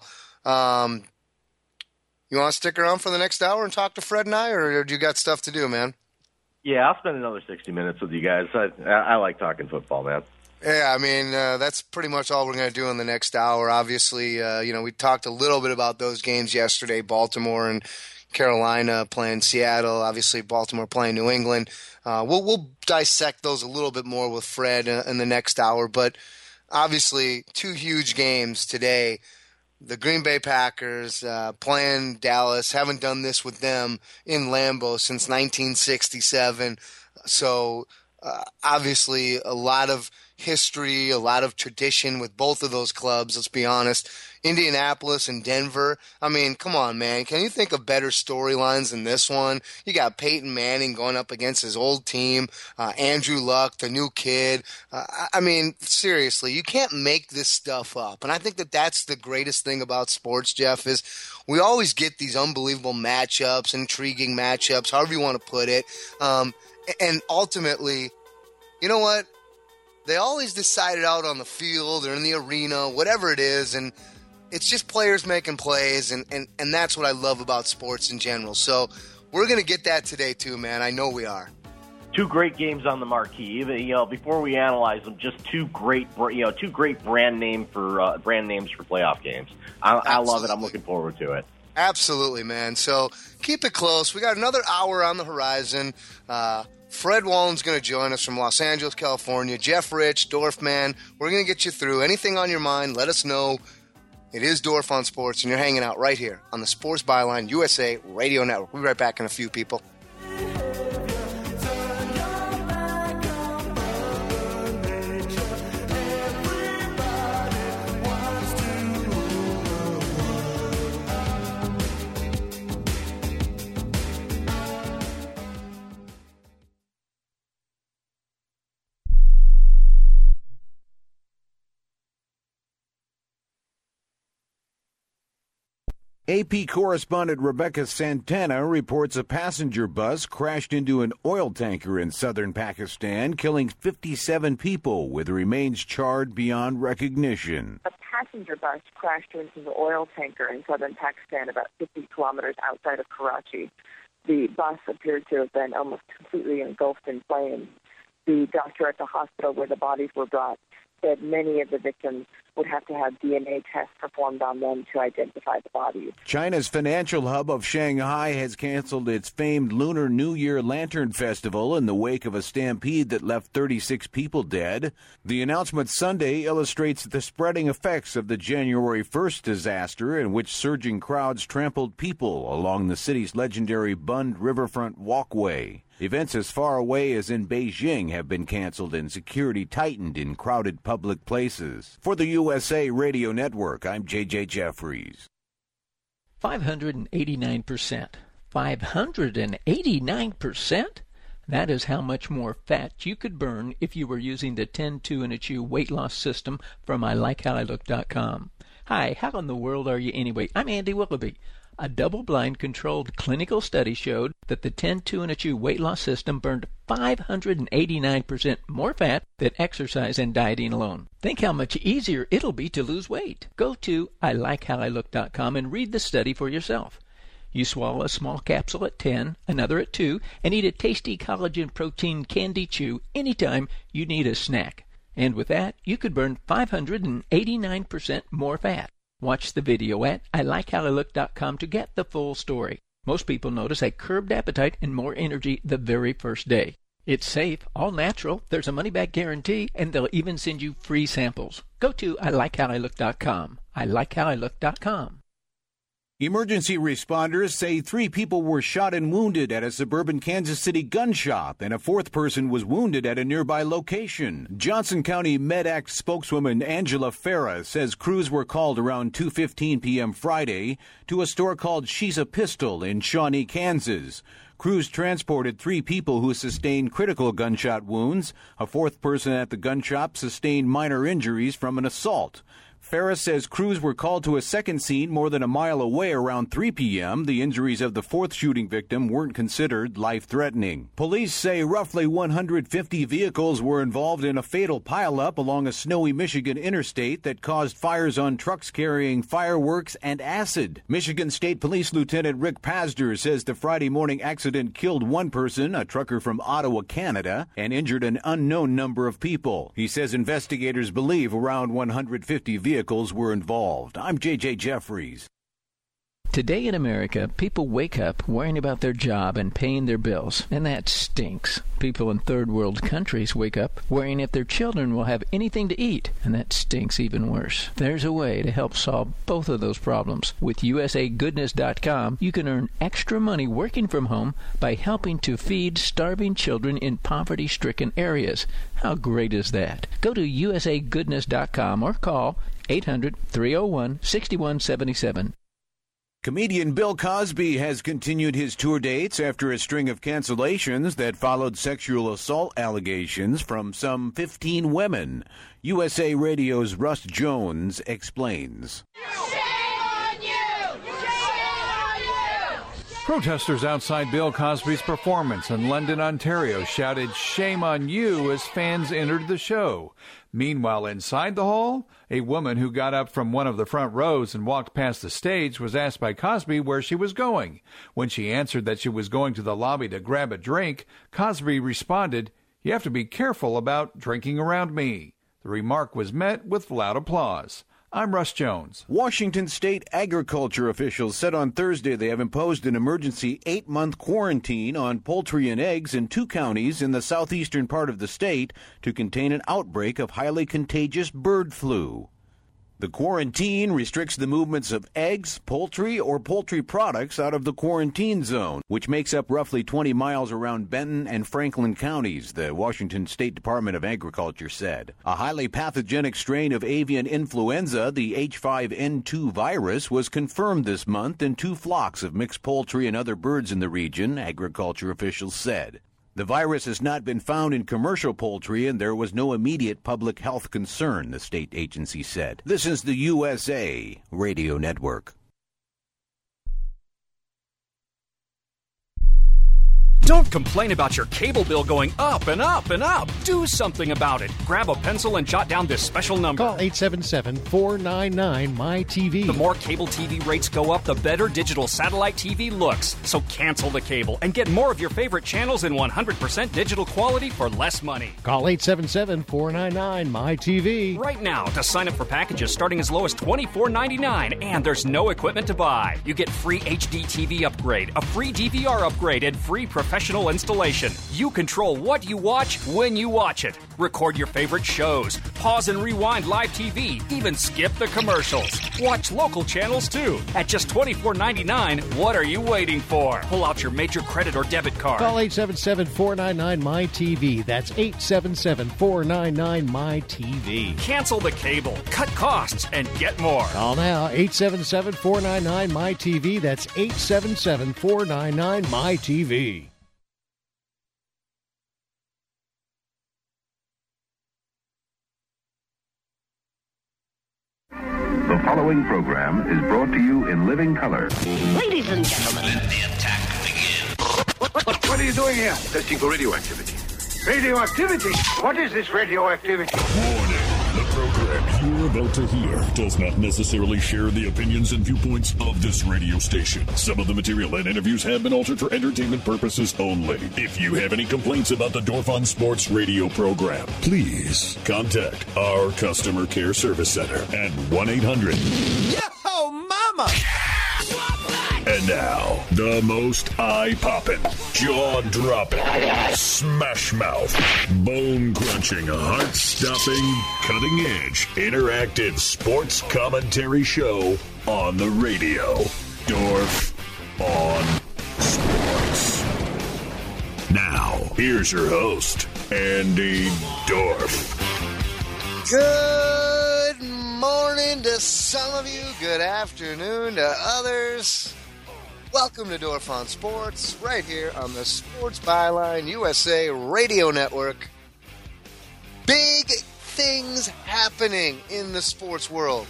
You want to stick around for the next hour and talk to Fred and I, or do you got stuff to do, man? Yeah, I'll spend another 60 minutes with you guys. I like talking football, man. Yeah, I mean, that's pretty much all we're going to do in the next hour. Obviously, we talked a little bit about those games yesterday, Baltimore and Carolina playing Seattle, obviously Baltimore playing New England. We'll dissect those a little bit more with Fred in the next hour, but obviously two huge games today. The Green Bay Packers playing Dallas, haven't done this with them in Lambeau since 1967. So obviously a lot of history, a lot of tradition with both of those clubs, let's be honest. Indianapolis and Denver. I mean, come on, man. Can you think of better storylines than this one? You got Peyton Manning going up against his old team, Andrew Luck, the new kid. I mean, seriously, you can't make this stuff up. And I think that that's the greatest thing about sports, Jeff, is we always get these unbelievable matchups, intriguing matchups, however you want to put it. And ultimately, you know what? They always decide it out on the field or in the arena, whatever it is, and it's just players making plays, and that's what I love about sports in general. So we're going to get that today too, man. I know we are. Two great games on the marquee. Even, before we analyze them, just two great brand names for playoff games. I love it. I'm looking forward to it. Absolutely, man. So keep it close. We got another hour on the horizon. Fred Wallen's going to join us from Los Angeles, California. Jeff Rich, Dorfman. We're going to get you through anything on your mind. Let us know. It is Dorf on Sports, and you're hanging out right here on the Sports Byline USA Radio Network. We'll be right back in a few, people. AP correspondent Rebecca Santana reports a passenger bus crashed into an oil tanker in southern Pakistan, killing 57 people, with remains charred beyond recognition. A passenger bus crashed into the oil tanker in southern Pakistan, about 50 kilometers outside of Karachi. The bus appeared to have been almost completely engulfed in flames. The doctor at the hospital where the bodies were brought said many of the victims would have to have DNA tests performed on them to identify the bodies. China's financial hub of Shanghai has canceled its famed Lunar New Year Lantern Festival in the wake of a stampede that left 36 people dead. The announcement Sunday illustrates the spreading effects of the January 1st disaster, in which surging crowds trampled people along the city's legendary Bund Riverfront Walkway. Events as far away as in Beijing have been canceled and security tightened in crowded public places. For the USA Radio Network, I'm J.J. Jeffries. 589%. 589%? That is how much more fat you could burn if you were using the 10-2 in a chew weight loss system from ILikeHowILook.com. Hi, how in the world are you anyway? I'm Andy Willoughby. A double-blind controlled clinical study showed that the 10-2 in a chew weight loss system burned 589% more fat than exercise and dieting alone. Think how much easier it'll be to lose weight. Go to ILikeHowILook.com and read the study for yourself. You swallow a small capsule at 10, another at 2, and eat a tasty collagen protein candy chew anytime you need a snack. And with that, you could burn 589% more fat. Watch the video at ILikeHowILook.com to get the full story. Most people notice a curbed appetite and more energy the very first day. It's safe, all natural, there's a money-back guarantee, and they'll even send you free samples. Go to ILikeHowILook.com. ILikeHowILook.com. Emergency responders say 3 people were shot and wounded at a suburban Kansas City gun shop, and a 4th person was wounded at a nearby location. Johnson County MedAct spokeswoman Angela Farah says crews were called around 2:15 p.m. Friday to a store called She's a Pistol in Shawnee, Kansas. Crews transported 3 people who sustained critical gunshot wounds. A 4th person at the gun shop sustained minor injuries from an assault. Farris says crews were called to a second scene more than a mile away around 3 p.m. The injuries of the 4th shooting victim weren't considered life-threatening. Police say roughly 150 vehicles were involved in a fatal pileup along a snowy Michigan interstate that caused fires on trucks carrying fireworks and acid. Michigan State Police Lieutenant Rick Pasder says the Friday morning accident killed 1 person, a trucker from Ottawa, Canada, and injured an unknown number of people. He says investigators believe around 150 vehicles were involved. I'm J.J. Jeffries. Today in America, people wake up worrying about their job and paying their bills, and that stinks. People in third world countries wake up worrying if their children will have anything to eat, and that stinks even worse. There's a way to help solve both of those problems. With USAGoodness.com, you can earn extra money working from home by helping to feed starving children in poverty-stricken areas. How great is that? Go to USAGoodness.com or call 800-301-6177. Comedian Bill Cosby has continued his tour dates after a string of cancellations that followed sexual assault allegations from some 15 women. USA Radio's Russ Jones explains. Protesters outside Bill Cosby's performance in London, Ontario shouted "Shame on you" as fans entered the show. Meanwhile, inside the hall, a woman who got up from one of the front rows and walked past the stage was asked by Cosby where she was going. When she answered that she was going to the lobby to grab a drink, Cosby responded, "You have to be careful about drinking around me." The remark was met with loud applause. I'm Russ Jones. Washington State agriculture officials said on Thursday they have imposed an emergency 8-month quarantine on poultry and eggs in 2 counties in the southeastern part of the state to contain an outbreak of highly contagious bird flu. The quarantine restricts the movements of eggs, poultry, or poultry products out of the quarantine zone, which makes up roughly 20 miles around Benton and Franklin counties, the Washington State Department of Agriculture said. A highly pathogenic strain of avian influenza, the H5N2 virus, was confirmed this month in 2 flocks of mixed poultry and other birds in the region, agriculture officials said. The virus has not been found in commercial poultry, and there was no immediate public health concern, the state agency said. This is the USA Radio Network. Don't complain about your cable bill going up and up and up. Do something about it. Grab a pencil and jot down this special number. Call 877-499-MY-TV. The more cable TV rates go up, the better digital satellite TV looks. So cancel the cable and get more of your favorite channels in 100% digital quality for less money. Call 877-499-MY-TV. Right now to sign up for packages starting as low as $24.99, and there's no equipment to buy. You get free HD TV upgrade, a free DVR upgrade, and free professional installation. You control what you watch when you watch it. Record your favorite shows, pause and rewind live TV, even skip the commercials. Watch local channels too. At just $24.99, what are you waiting for? Pull out your major credit or debit card. Call 877-499-MY-TV. That's 877-499-MY-TV. Cancel the cable, cut costs, and get more. Call now, 877-499-MY-TV. That's 877-499-MY-TV. The following program is brought to you in living color. Ladies and gentlemen, let the attack begin. What are you doing here? Testing for radioactivity. Radioactivity? What is this radioactivity? Warning. The program you're about to hear does not necessarily share the opinions and viewpoints of this radio station. Some of the material and interviews have been altered for entertainment purposes only. If you have any complaints about the Dorf on Sports radio program, please contact our customer care service center at 1-800. Yo, mama! And now, the most eye-popping, jaw-dropping, smash-mouth, bone-crunching, heart-stopping, cutting-edge, interactive sports commentary show on the radio. Dorf on Sports. Now, here's your host, Andy Dorf. Good morning to some of you. Good afternoon to others. Welcome to Dorf on Sports, right here on the Sports Byline USA Radio Network. Big things happening in the sports world.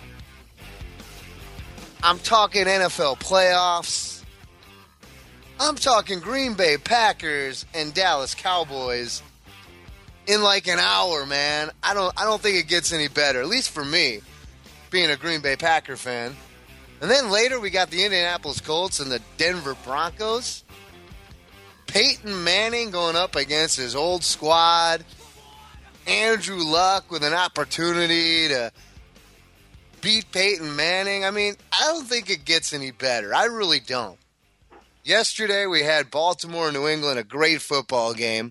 I'm talking NFL playoffs. I'm talking Green Bay Packers and Dallas Cowboys in like an hour, man. I don't think it gets any better, at least for me, being a Green Bay Packer fan. And then later we got the Indianapolis Colts and the Denver Broncos. Peyton Manning going up against his old squad. Andrew Luck with an opportunity to beat Peyton Manning. I mean, I don't think it gets any better. I really don't. Yesterday we had Baltimore and New England, a great football game.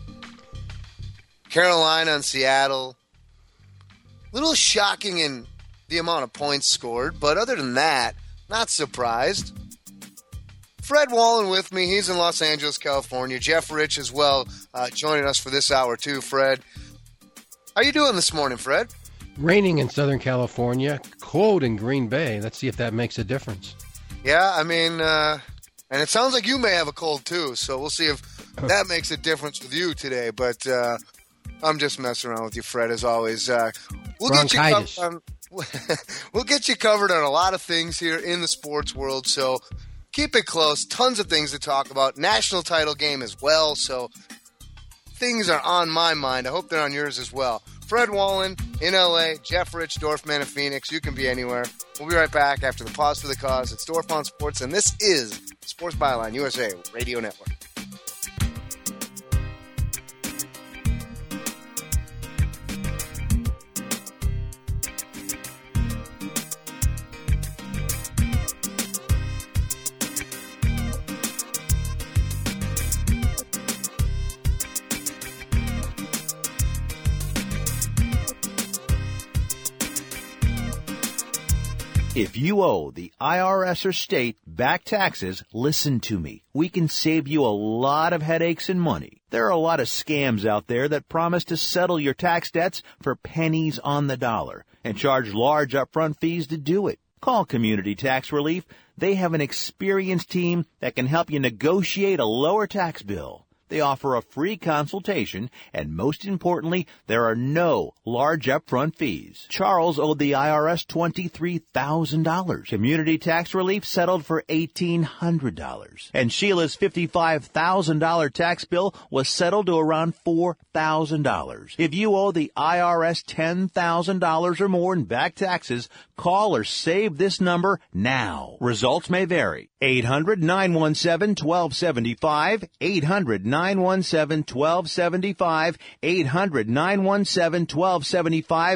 Carolina and Seattle. A little shocking in the amount of points scored, but other than that, not surprised. Fred Wallen with me. He's in Los Angeles, California. Jeff Rich as well, joining us for this hour too. Fred, how you doing this morning, Fred? Raining in Southern California, cold in Green Bay. Let's see if that makes a difference. Yeah, I mean, and it sounds like you may have a cold too, so we'll see if that makes a difference with you today. But I'm just messing around with you, Fred, as always. We'll get you covered on a lot of things here in the sports world, so keep it close. Tons of things to talk about. National title game as well, so things are on my mind. I hope they're on yours as well. Fred Wallen in L.A., Jeff Rich, Dorfman in Phoenix. You can be anywhere. We'll be right back after the pause for the cause. It's Dorf on Sports, and this is Sports Byline USA Radio Network. If you owe the IRS or state back taxes, listen to me. We can save you a lot of headaches and money. There are a lot of scams out there that promise to settle your tax debts for pennies on the dollar and charge large upfront fees to do it. Call Community Tax Relief. They have an experienced team that can help you negotiate a lower tax bill. They offer a free consultation, and most importantly, there are no large upfront fees. Charles owed the IRS $23,000. Community tax relief settled for $1,800. And Sheila's $55,000 tax bill was settled to around $4,000. If you owe the IRS $10,000 or more in back taxes, call or save this number now. Results may vary. 800-917-1275, 800-917-1275, 800-917-1275,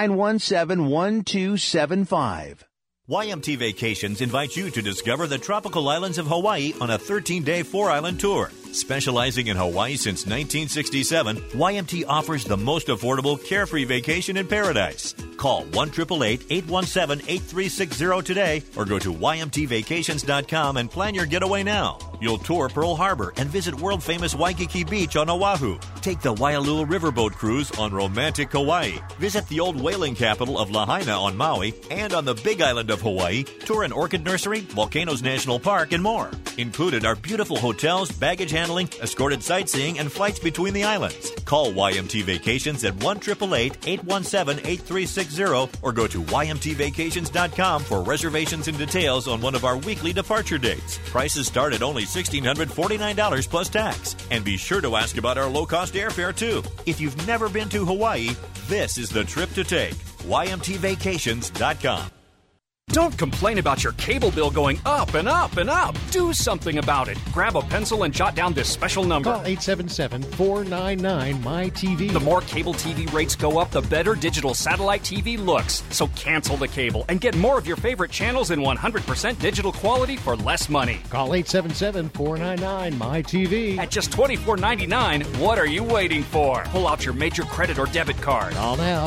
917-1275. YMT Vacations invites you to discover the tropical islands of Hawaii on a 13-day 4-island tour. Specializing in Hawaii since 1967, YMT offers the most affordable, carefree vacation in paradise. Call 1-888-817-8360 today or go to ymtvacations.com and plan your getaway now. You'll tour Pearl Harbor and visit world-famous Waikiki Beach on Oahu. Take the Waialua Riverboat Cruise on romantic Hawaii. Visit the old whaling capital of Lahaina on Maui, and on the Big Island of Hawaii, tour an orchid nursery, Volcanoes National Park, and more. Included are beautiful hotels, baggage handling, escorted sightseeing, and flights between the islands. Call YMT Vacations at 1-888-817-8360 or go to ymtvacations.com for reservations and details on one of our weekly departure dates. Prices start at only $1,649 plus tax. And be sure to ask about our low-cost airfare, too. If you've never been to Hawaii, this is the trip to take. ymtvacations.com. Don't complain about your cable bill going up and up and up. Do something about it. Grab a pencil and jot down this special number. Call 877-499-MY-TV. The more cable TV rates go up, the better digital satellite TV looks. So cancel the cable and get more of your favorite channels in 100% digital quality for less money. Call 877-499-MY-TV. At just $24.99, what are you waiting for? Pull out your major credit or debit card. Call now,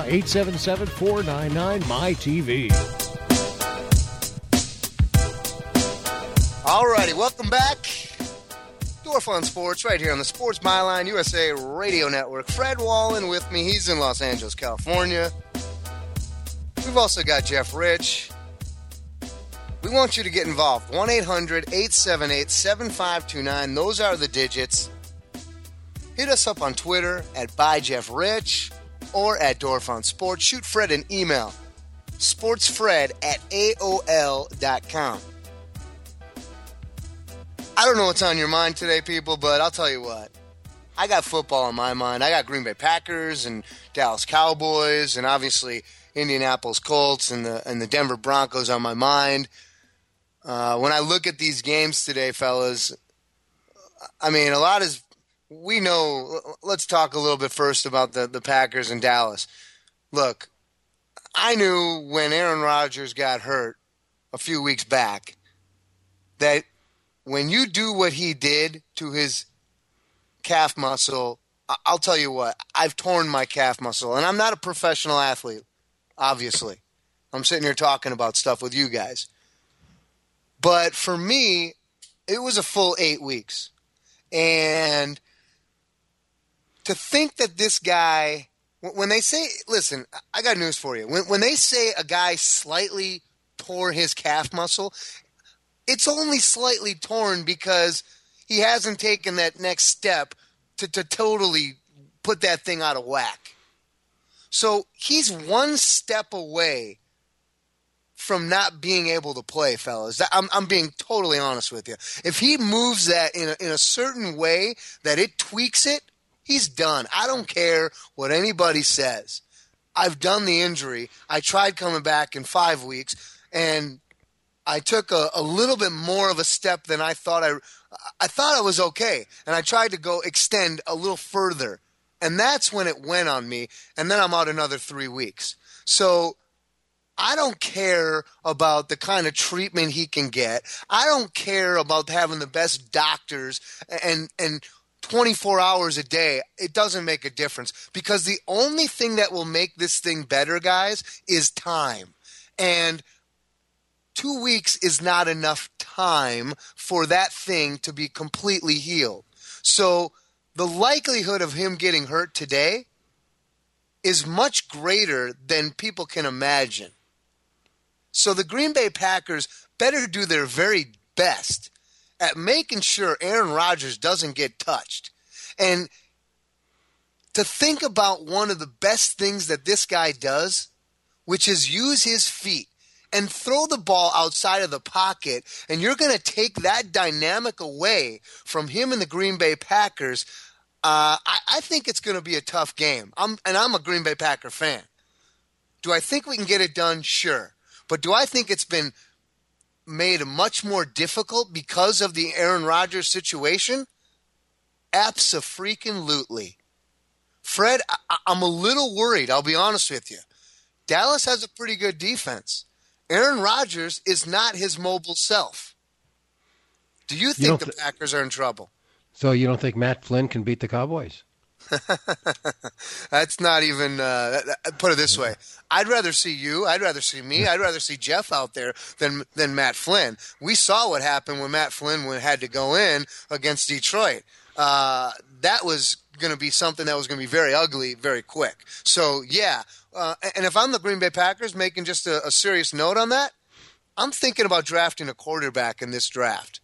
877-499-MY-TV. Alrighty, welcome back. Dorf on Sports, right here on the Sports Byline USA Radio Network. Fred Wallen with me. He's in Los Angeles, California. We've also got Jeff Rich. We want you to get involved. 1-800-878-7529. Those are the digits. Hit us up on Twitter at ByJeffRich or at Dorf on Sports. Shoot Fred an email. sportsfred@aol.com. I don't know what's on your mind today, people, but I'll tell you what. I got football on my mind. I got Green Bay Packers and Dallas Cowboys and obviously Indianapolis Colts and the Denver Broncos on my mind. When I look at these games today, fellas, I mean, a lot is we know. Let's talk a little bit first about the Packers and Dallas. Look, I knew when Aaron Rodgers got hurt a few weeks back that when you do what he did to his calf muscle, I'll tell you what, I've torn my calf muscle. And I'm not a professional athlete, obviously. I'm sitting here talking about stuff with you guys. But for me, it was a full 8 weeks. And to think that this guy, when they say, listen, I got news for you. When they say a guy slightly tore his calf muscle, it's only slightly torn because he hasn't taken that next step to totally put that thing out of whack. So he's one step away from not being able to play, fellas. I'm being totally honest with you. If he moves that in a certain way that it tweaks it, he's done. I don't care what anybody says. I've done the injury. I tried coming back in 5 weeks, and I took a little bit more of a step than I thought. I thought I was okay, and I tried to go extend a little further, and that's when it went on me, and then I'm out another 3 weeks. So I don't care about the kind of treatment he can get. I don't care about having the best doctors and 24 hours a day. It doesn't make a difference because the only thing that will make this thing better, guys, is time. And 2 weeks is not enough time for that thing to be completely healed. So the likelihood of him getting hurt today is much greater than people can imagine. So the Green Bay Packers better do their very best at making sure Aaron Rodgers doesn't get touched. And to think about one of the best things that this guy does, which is use his feet and throw the ball outside of the pocket, and you're going to take that dynamic away from him and the Green Bay Packers, I think it's going to be a tough game. I'm a Green Bay Packer fan. Do I think we can get it done? Sure. But do I think it's been made much more difficult because of the Aaron Rodgers situation? Abso-freaking-lutely. Fred, I'm a little worried, I'll be honest with you. Dallas has a pretty good defense. Aaron Rodgers is not his mobile self. Do you think the Packers are in trouble? So you don't think Matt Flynn can beat the Cowboys? That's not even put it this way. I'd rather see you, I'd rather see me, I'd rather see Jeff out there than Matt Flynn. We saw what happened when Matt Flynn had to go in against Detroit. That was going to be something that was going to be very ugly very quick. So, yeah. And if I'm the Green Bay Packers, making just a serious note on that, I'm thinking about drafting a quarterback in this draft.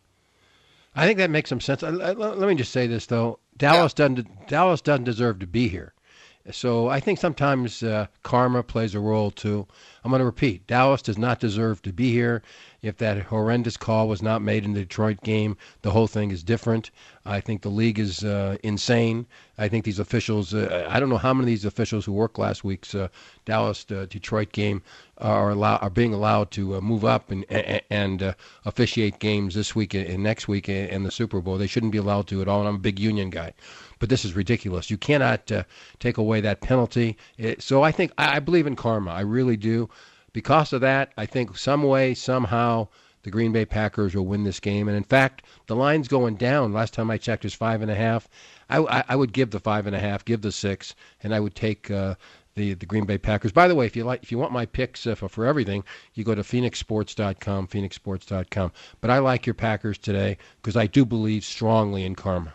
I think that makes some sense. Let me just say this, though. Dallas doesn't deserve to be here. So I think sometimes karma plays a role, too. I'm going to repeat. Dallas does not deserve to be here. If that horrendous call was not made in the Detroit game, the whole thing is different. I think the league is insane. I think these officials, I don't know how many of these officials who worked last week's Dallas-Detroit game are being allowed to move up and officiate games this week and next week in the Super Bowl. They shouldn't be allowed to at all, and I'm a big union guy. But this is ridiculous. You cannot take away that penalty. So I believe in karma. I really do. Because of that, I think some way, somehow, the Green Bay Packers will win this game. And, in fact, the line's going down. Last time I checked, it was 5.5. I would give the 5.5, give the 6, and I would take the Green Bay Packers. By the way, if you want my picks for everything, you go to phoenixsports.com. But I like your Packers today because I do believe strongly in karma.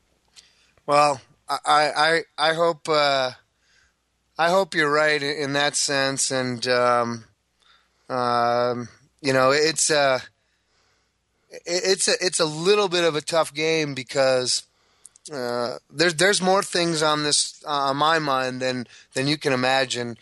Well, I hope you're right in that sense, and it's a little bit of a tough game because there's more things on this on my mind than you can imagine.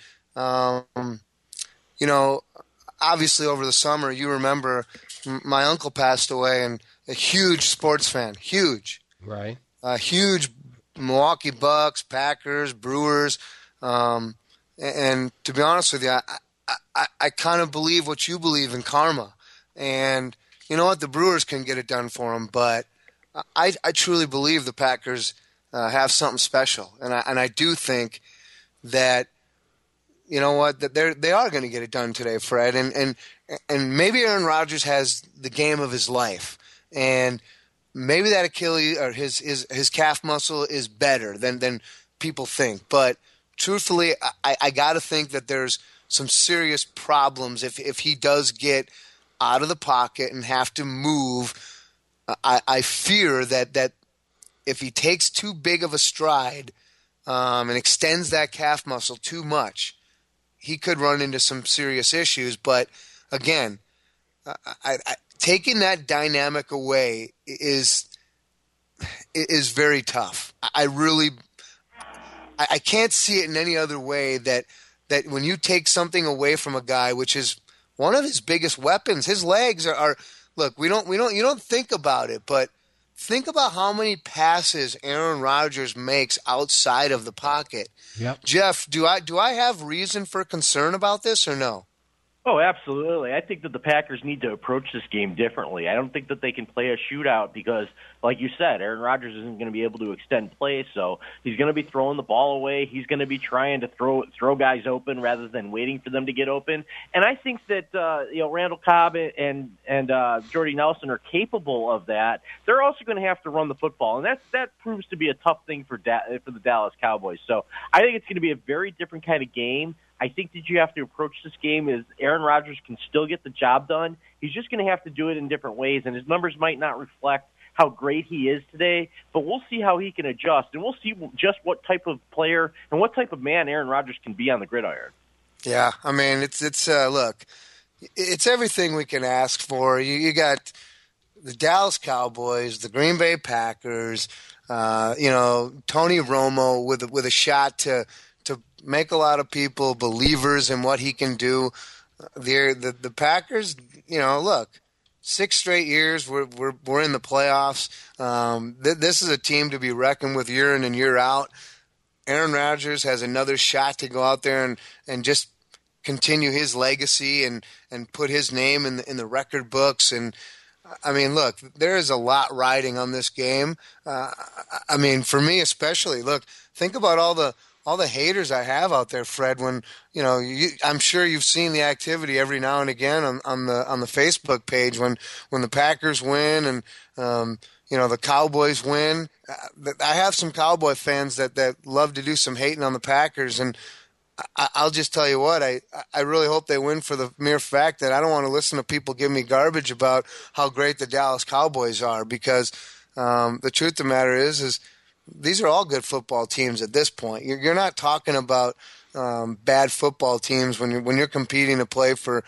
Obviously over the summer, you remember my uncle passed away, and a huge sports fan, huge, right, huge Milwaukee Bucks, Packers, Brewers. And to be honest with you, I kind of believe what you believe in karma. And you know what? The Brewers can get it done for them, but I truly believe the Packers have something special. And I do think that, you know what, that they are going to get it done today, Fred. And maybe Aaron Rodgers has the game of his life. And maybe that Achilles or his calf muscle is better than people think. But truthfully, I got to think that there's some serious problems if he does get out of the pocket and have to move. I fear that if he takes too big of a stride and extends that calf muscle too much, he could run into some serious issues. But again, taking that dynamic away is very tough. I can't see it in any other way that when you take something away from a guy, which is one of his biggest weapons, his legs are look, you don't think about it, but think about how many passes Aaron Rodgers makes outside of the pocket. Yep. Jeff, do I have reason for concern about this or no? Oh, absolutely. I think that the Packers need to approach this game differently. I don't think that they can play a shootout because, like you said, Aaron Rodgers isn't going to be able to extend play, so he's going to be throwing the ball away. He's going to be trying to throw guys open rather than waiting for them to get open. And I think that Randall Cobb and Jordy Nelson are capable of that. They're also going to have to run the football, and that proves to be a tough thing for the Dallas Cowboys. So I think it's going to be a very different kind of game. I think that you have to approach this game as Aaron Rodgers can still get the job done. He's just going to have to do it in different ways, and his numbers might not reflect how great he is today, but we'll see how he can adjust, and we'll see just what type of player and what type of man Aaron Rodgers can be on the gridiron. Yeah, I mean, it's look, it's everything we can ask for. You got the Dallas Cowboys, the Green Bay Packers, Tony Romo with a shot to make a lot of people believers in what he can do. The Packers, look, 6 straight years we're in the playoffs. This is a team to be reckoned with year in and year out. Aaron Rodgers has another shot to go out there and just continue his legacy and put his name in the record books. And I mean, look, there is a lot riding on this game. For me especially, look, think about all the haters I have out there, Fred. When I'm sure you've seen the activity every now and again on the Facebook page when the Packers win and the Cowboys win. I have some Cowboy fans that love to do some hating on the Packers, and I'll just tell you what, I really hope they win for the mere fact that I don't want to listen to people give me garbage about how great the Dallas Cowboys are, because the truth of the matter is these are all good football teams at this point. You're not talking about bad football teams when you're competing to play for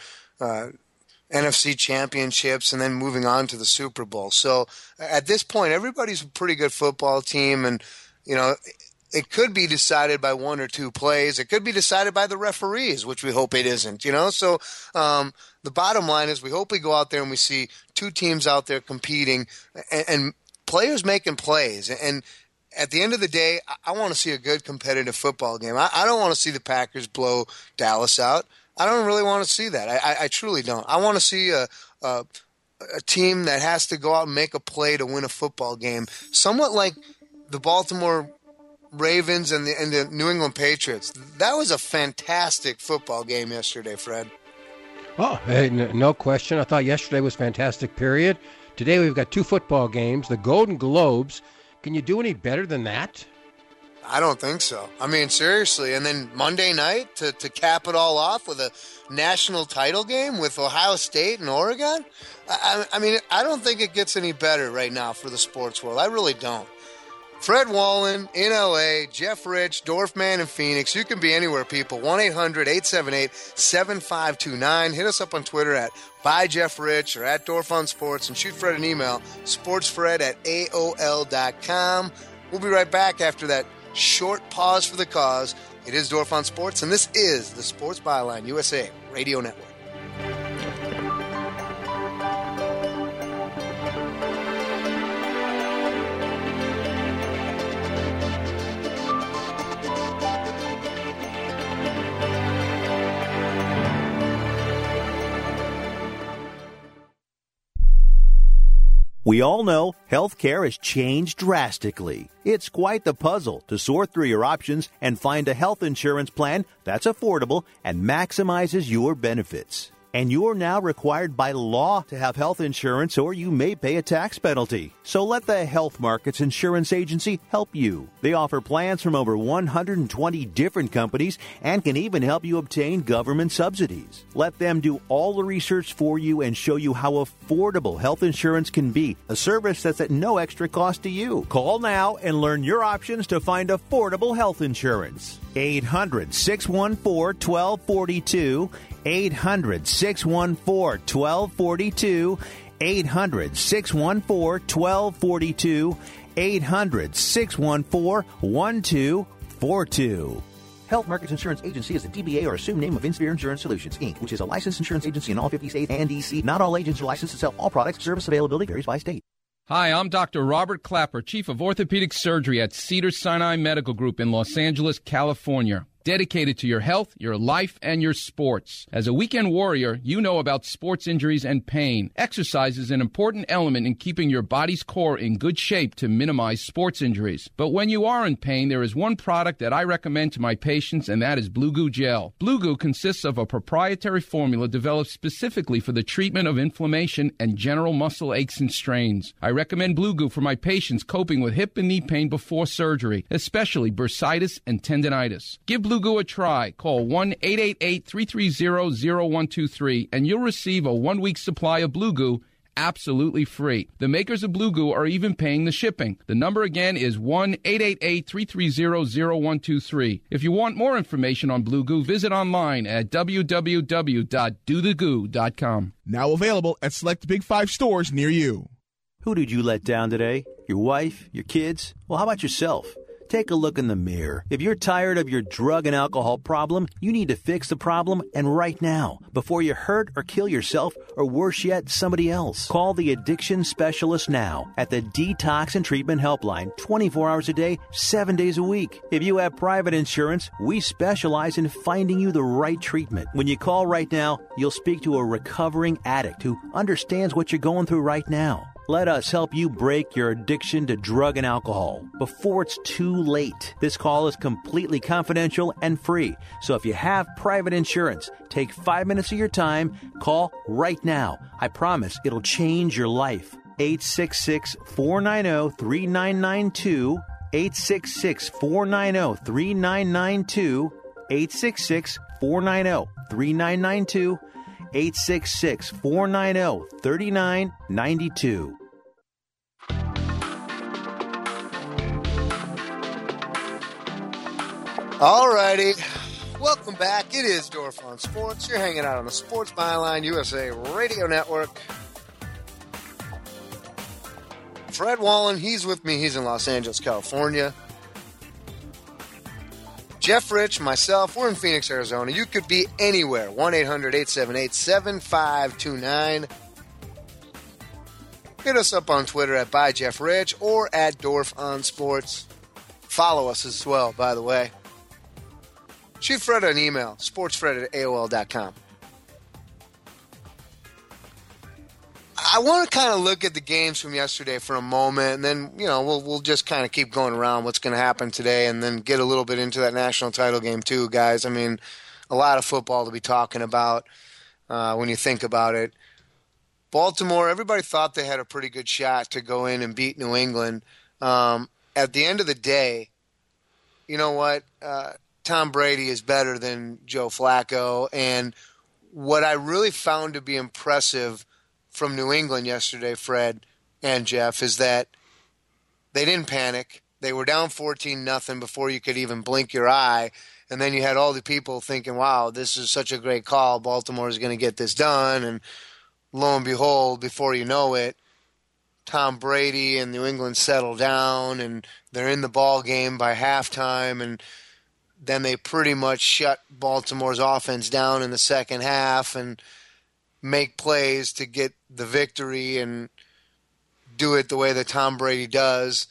NFC championships and then moving on to the Super Bowl. So at this point, everybody's a pretty good football team, and it could be decided by 1 or 2 plays. It could be decided by the referees, which we hope it isn't, So the bottom line is we hope we go out there and we see 2 teams out there competing and players making plays. And at the end of the day, I want to see a good competitive football game. I don't want to see the Packers blow Dallas out. I don't really want to see that. I truly don't. I want to see a team that has to go out and make a play to win a football game, somewhat like the Baltimore Ravens and the New England Patriots. That was a fantastic football game yesterday, Fred. Oh, hey, no question. I thought yesterday was fantastic, period. Today we've got 2 football games, the Golden Globes. Can you do any better than that? I don't think so. I mean, seriously. And then Monday night to cap it all off with a national title game with Ohio State and Oregon? I don't think it gets any better right now for the sports world. I really don't. Fred Wallen in L.A., Jeff Rich, Dorfman in Phoenix. You can be anywhere, people. 1-800-878-7529. Hit us up on Twitter at @ByJeffRich or @DorfOnSports and shoot Fred an email, sportsfred@aol.com. We'll be right back after that short pause for the cause. It is Dorf on Sports, and this is the Sports Byline USA Radio Network. We all know healthcare has changed drastically. It's quite the puzzle to sort through your options and find a health insurance plan that's affordable and maximizes your benefits. And you're now required by law to have health insurance, or you may pay a tax penalty. So let the Health Markets Insurance Agency help you. They offer plans from over 120 different companies and can even help you obtain government subsidies. Let them do all the research for you and show you how affordable health insurance can be, a service that's at no extra cost to you. Call now and learn your options to find affordable health insurance. 800-614-1242. 800-614-1242. 800-614-1242. 800-614-1242. Health Markets Insurance Agency is a DBA or assumed name of Insphere Insurance Solutions, Inc., which is a licensed insurance agency in all 50 states and D.C. Not all agents are licensed to sell all products. Service availability varies by state. Hi, I'm Dr. Robert Clapper, Chief of Orthopedic Surgery at Cedars-Sinai Medical Group in Los Angeles, California. Dedicated to your health, your life, and your sports. As a weekend warrior, you know about sports injuries and pain. Exercise is an important element in keeping your body's core in good shape to minimize sports injuries. But when you are in pain, there is one product that I recommend to my patients, and that is Blue Goo Gel. Blue Goo consists of a proprietary formula developed specifically for the treatment of inflammation and general muscle aches and strains. I recommend Blue Goo for my patients coping with hip and knee pain before surgery, especially bursitis and tendinitis. Give Blue Goo a try. Call 1-888-330-0123 and you'll receive a 1-week supply of Blue Goo absolutely free. The makers of Blue Goo are even paying the shipping. The number again is 1-888-330-0123. If you want more information on Blue Goo, visit online at www.dothegoo.com. Now available at select Big 5 stores near you. Who did you let down today? Your wife? Your kids? Well, how about yourself? Take a look in the mirror. If you're tired of your drug and alcohol problem, you need to fix the problem, and right now, before you hurt or kill yourself, or worse yet, somebody else. Call the addiction specialist now at the Detox and Treatment Helpline, 24 hours a day, 7 days a week. If you have private insurance, we specialize in finding you the right treatment. When you call right now, you'll speak to a recovering addict who understands what you're going through right now. Let us help you break your addiction to drug and alcohol before it's too late. This call is completely confidential and free. So if you have private insurance, take 5 minutes of your time. Call right now. I promise it'll change your life. 866-490-3992. 866-490-3992. 866-490-3992. 866-490-3992. Alrighty, welcome back. It is Dorf on Sports. You're hanging out on the Sports Byline USA Radio Network. Fred Wallen, he's with me. He's in Los Angeles, California. Jeff Rich, myself, we're in Phoenix, Arizona. You could be anywhere. 1-800-878-7529. Hit us up on Twitter at @ByJeffRich or at Dorf on Sports. Follow us as well, by the way. Shoot Fred an email, sportsfred@AOL.com. I want to kind of look at the games from yesterday for a moment, and then, we'll just kind of keep going around what's going to happen today and then get a little bit into that national title game too, guys. I mean, a lot of football to be talking about when you think about it. Baltimore, everybody thought they had a pretty good shot to go in and beat New England. At the end of the day, you know what? Tom Brady is better than Joe Flacco. And what I really found to be impressive from New England yesterday, Fred and Jeff, is that they didn't panic. They were down 14-0 before you could even blink your eye. And then you had all the people thinking, wow, this is such a great call. Baltimore is going to get this done. And lo and behold, before you know it, Tom Brady and New England settle down, and they're in the ball game by halftime, and then they pretty much shut Baltimore's offense down in the second half and make plays to get the victory and do it the way that Tom Brady does.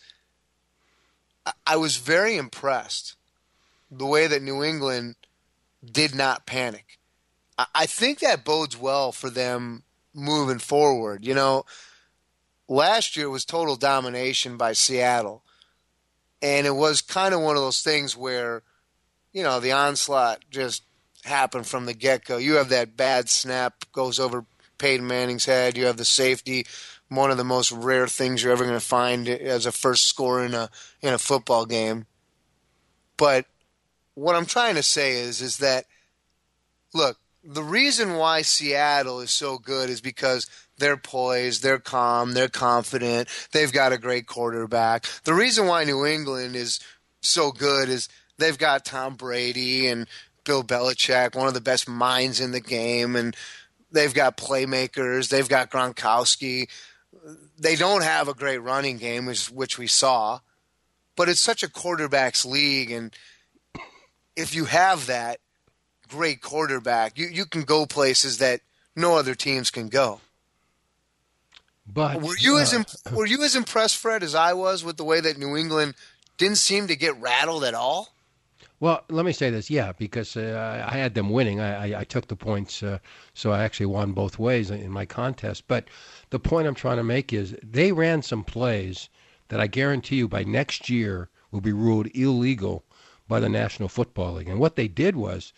I was very impressed the way that New England did not panic. I think that bodes well for them moving forward. Last year was total domination by Seattle, and it was kind of one of those things where, the onslaught just happened from the get-go. You have that bad snap, goes over Peyton Manning's head. You have the safety, one of the most rare things you're ever going to find as a first score in a football game. But what I'm trying to say is that, look, the reason why Seattle is so good is because they're poised, they're calm, they're confident, they've got a great quarterback. The reason why New England is so good is they've got Tom Brady and Bill Belichick, one of the best minds in the game, and they've got playmakers, they've got Gronkowski. They don't have a great running game, which we saw, but it's such a quarterback's league, and if you have that great quarterback, you can go places that no other teams can go. But were you as impressed, Fred, as I was with the way that New England didn't seem to get rattled at all? Well, let me say this, because I had them winning. I took the points, so I actually won both ways in my contest. But the point I'm trying to make is they ran some plays that I guarantee you by next year will be ruled illegal by the National Football League. And what they did was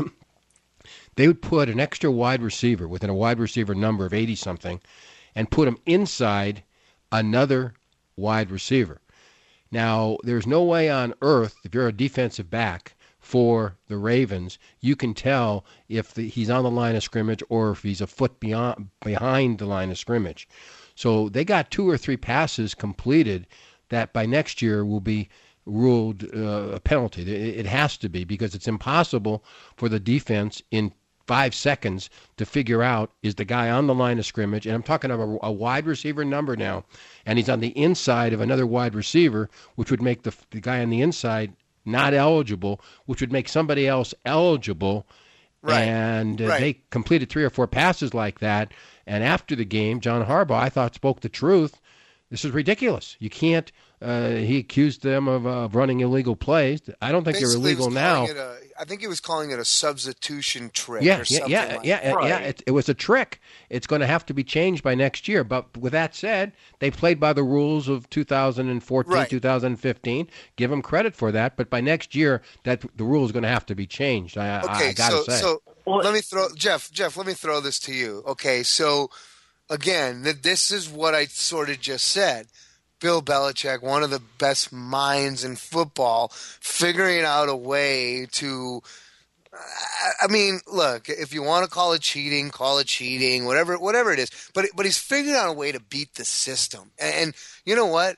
they would put an extra wide receiver within a wide receiver number of 80-something and put him inside another wide receiver. Now, there's no way on earth, if you're a defensive back for the Ravens, you can tell if he's on the line of scrimmage or if he's a foot behind the line of scrimmage. So they got 2 or 3 passes completed that by next year will be ruled a penalty. It has to be, because it's impossible for the defense in 5 seconds to figure out is the guy on the line of scrimmage, and I'm talking about a wide receiver number now, and he's on the inside of another wide receiver, which would make the guy on the inside not eligible, which would make somebody else eligible. Right. And they completed 3 or 4 passes like that. And after the game, John Harbaugh, I thought, spoke the truth. This is ridiculous. You can't. He accused them of running illegal plays. I don't think they're illegal now. I think he was calling it a substitution trick. Yeah, or something It was a trick. It's going to have to be changed by next year. But with that said, they played by the rules of 2014, 2015. Give them credit for that. But by next year, the rule is going to have to be changed. I got to say. So let me throw Jeff. Let me throw this to you. Okay, so again, this is what I sort of just said. Bill Belichick, one of the best minds in football, figuring out a way to – I mean, look, if you want to call it cheating, whatever it is. But he's figured out a way to beat the system. And you know what?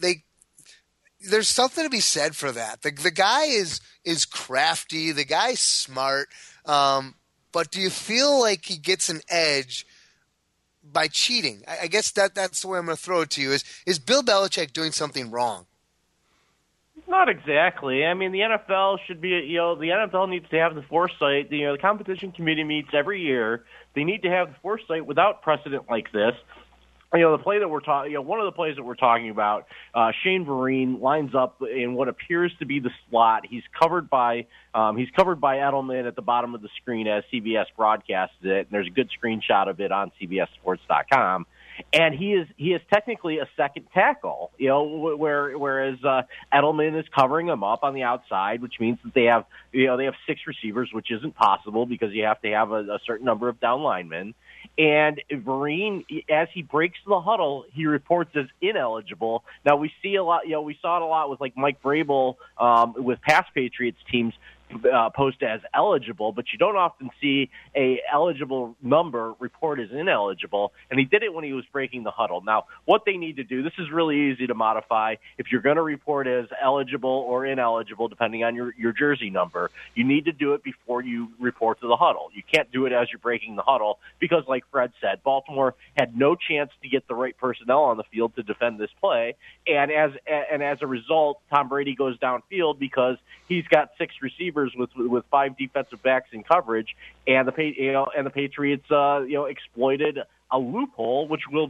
There's something to be said for that. The guy is crafty. The guy's smart. But do you feel like he gets an edge – by cheating? I guess that's the way I'm going to throw it to you. Is Bill Belichick doing something wrong? Not exactly. I mean, the NFL should be, the NFL needs to have the foresight. The competition committee meets every year. They need to have the foresight without precedent like this. The play that we're talking, one of the plays that we're talking about, Shane Vereen lines up in what appears to be the slot. He's covered by Edelman at the bottom of the screen as CBS broadcasts it. And there's a good screenshot of it on CBSSports.com. And he is technically a second tackle, whereas Edelman is covering him up on the outside, which means that they have 6 receivers, which isn't possible because you have to have a certain number of down linemen. And Vereen, as he breaks the huddle, he reports as ineligible. Now we see a lot. We saw it a lot with like Mike Vrabel with past Patriots teams post as eligible, but you don't often see a eligible number report as ineligible. And he did it when he was breaking the huddle. Now, what they need to do, this is really easy to modify. If you're going to report as eligible or ineligible, depending on your jersey number, you need to do it before you report to the huddle. You can't do it as you're breaking the huddle because, like Fred said, Baltimore had no chance to get the right personnel on the field to defend this play. And as a result, Tom Brady goes downfield because he's got 6 receivers with 5 defensive backs in coverage, and the Patriots exploited a loophole which will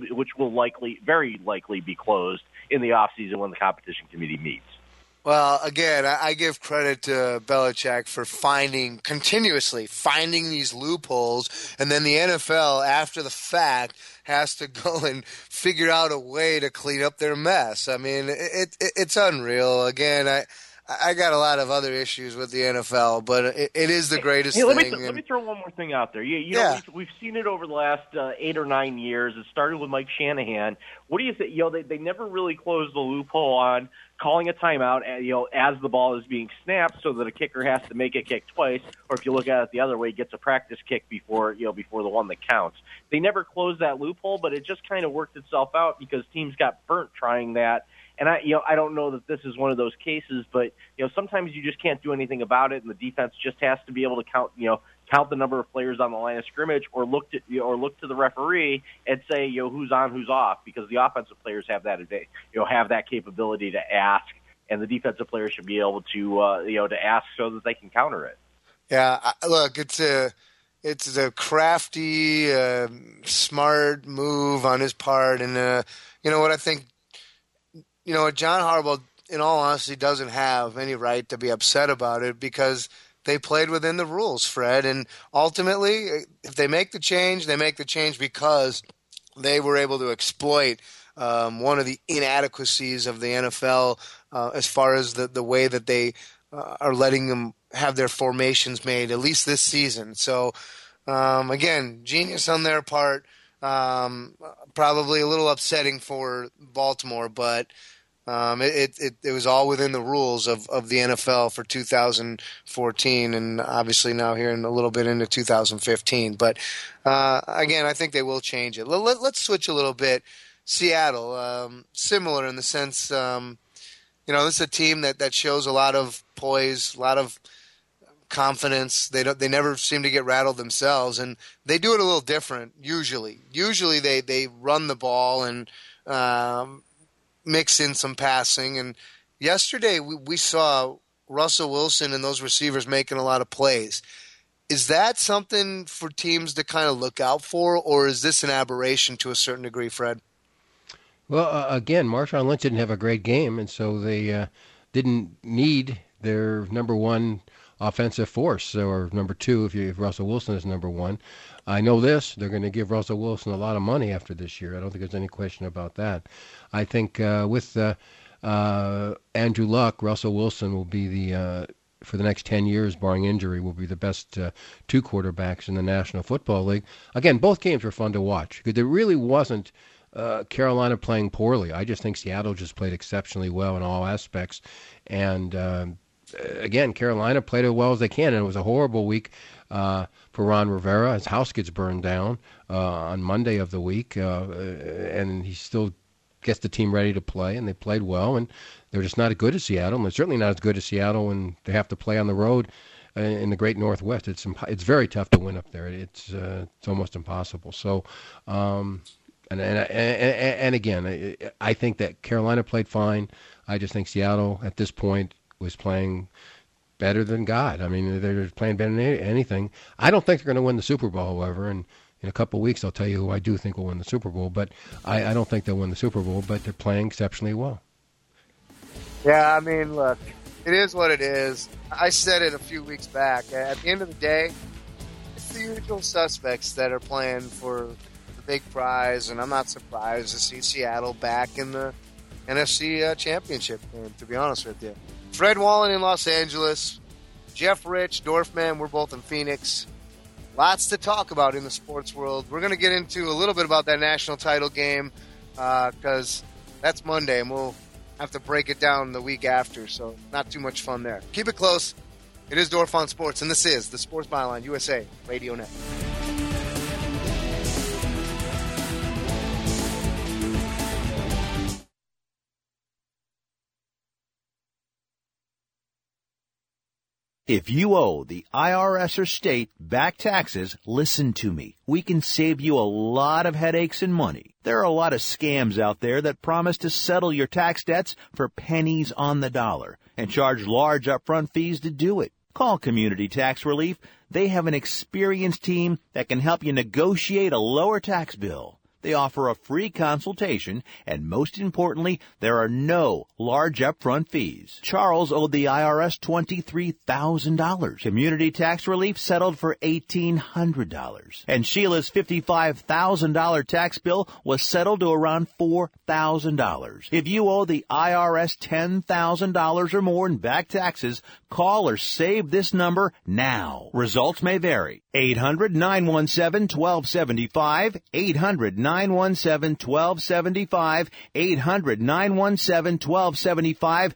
very likely be closed in the offseason when the competition committee meets. Well, again, I give credit to Belichick for continuously finding these loopholes, and then the NFL, after the fact, has to go and figure out a way to clean up their mess. I mean, it's unreal. Again, I got a lot of other issues with the NFL, but it is the greatest thing. Let me throw one more thing out there. We've seen it over the last 8 or 9 years. It started with Mike Shanahan. What do you think? They never really closed the loophole on calling a timeout, as the ball is being snapped, so that a kicker has to make a kick twice, or if you look at it the other way, gets a practice kick before the one that counts. They never closed that loophole, but it just kind of worked itself out because teams got burnt trying that. And I don't know that this is one of those cases, but sometimes you just can't do anything about it, and the defense just has to be able to count the number of players on the line of scrimmage, or look to the referee and say who's on, who's off, because the offensive players have that capability to ask, and the defensive players should be able to ask so that they can counter it. Yeah, look, it's a crafty, smart move on his part, and what I think. John Harbaugh, in all honesty, doesn't have any right to be upset about it because they played within the rules, Fred. And ultimately, if they make the change, they make the change because they were able to exploit one of the inadequacies of the NFL as far as the way that they are letting them have their formations made, at least this season. So, again, genius on their part. Probably a little upsetting for Baltimore, but it was all within the rules of the NFL for 2014, and obviously now here in a little bit into 2015. But again, I think they will change it. Let's switch a little bit. Seattle, similar in the sense, this is a team that shows a lot of poise, a lot of confidence. They never seem to get rattled themselves, and they do it a little different usually. Usually they run the ball and mix in some passing. And yesterday we saw Russell Wilson and those receivers making a lot of plays. Is that something for teams to kind of look out for, or is this an aberration to a certain degree, Fred? Well, again, Marshawn Lynch didn't have a great game, and so they didn't need their number one offensive force, or number two if Russell Wilson is number one. I know this. They're going to give Russell Wilson a lot of money after this year. I don't think there's any question about that. I think with Andrew Luck, Russell Wilson will be for the next 10 years, barring injury, will be the best two quarterbacks in the National Football League. Again, both games were fun to watch because there really wasn't Carolina playing poorly. I just think Seattle just played exceptionally well in all aspects. And again, Carolina played as well as they can, and it was a horrible week for Ron Rivera. His house gets burned down on Monday of the week, and he still gets the team ready to play, and they played well, and they're just not as good as Seattle, and they're certainly not as good as Seattle when they have to play on the road in the Great Northwest. It's very tough to win up there. It's almost impossible. So, and again, I think that Carolina played fine. I just think Seattle at this point was playing better than God. I mean, they're playing better than anything. I don't think they're going to win the Super Bowl, however, and in a couple of weeks I'll tell you who I do think will win the Super Bowl, but I don't think they'll win the Super Bowl, but they're playing exceptionally well. Yeah, I mean, look, it is what it is. I said it a few weeks back. At the end of the day, it's the usual suspects that are playing for the big prize, and I'm not surprised to see Seattle back in the NFC Championship game, to be honest with you. Fred Wallen in Los Angeles, Jeff Rich, Dorfman, we're both in Phoenix. Lots to talk about in the sports world. We're going to get into a little bit about that national title game because that's Monday, and we'll have to break it down the week after, so not too much fun there. Keep it close. It is Dorf on Sports, and this is the Sports Byline USA Radio Network. If you owe the IRS or state back taxes, listen to me. We can save you a lot of headaches and money. There are a lot of scams out there that promise to settle your tax debts for pennies on the dollar and charge large upfront fees to do it. Call Community Tax Relief. They have an experienced team that can help you negotiate a lower tax bill. They offer a free consultation, and most importantly, there are no large upfront fees. Charles owed the IRS $23,000. Community Tax Relief settled for $1,800. And Sheila's $55,000 tax bill was settled to around $4,000. If you owe the IRS $10,000 or more in back taxes, call or save this number now. Results may vary. 800-917-1275, 800-917-1275, 800-917-1275,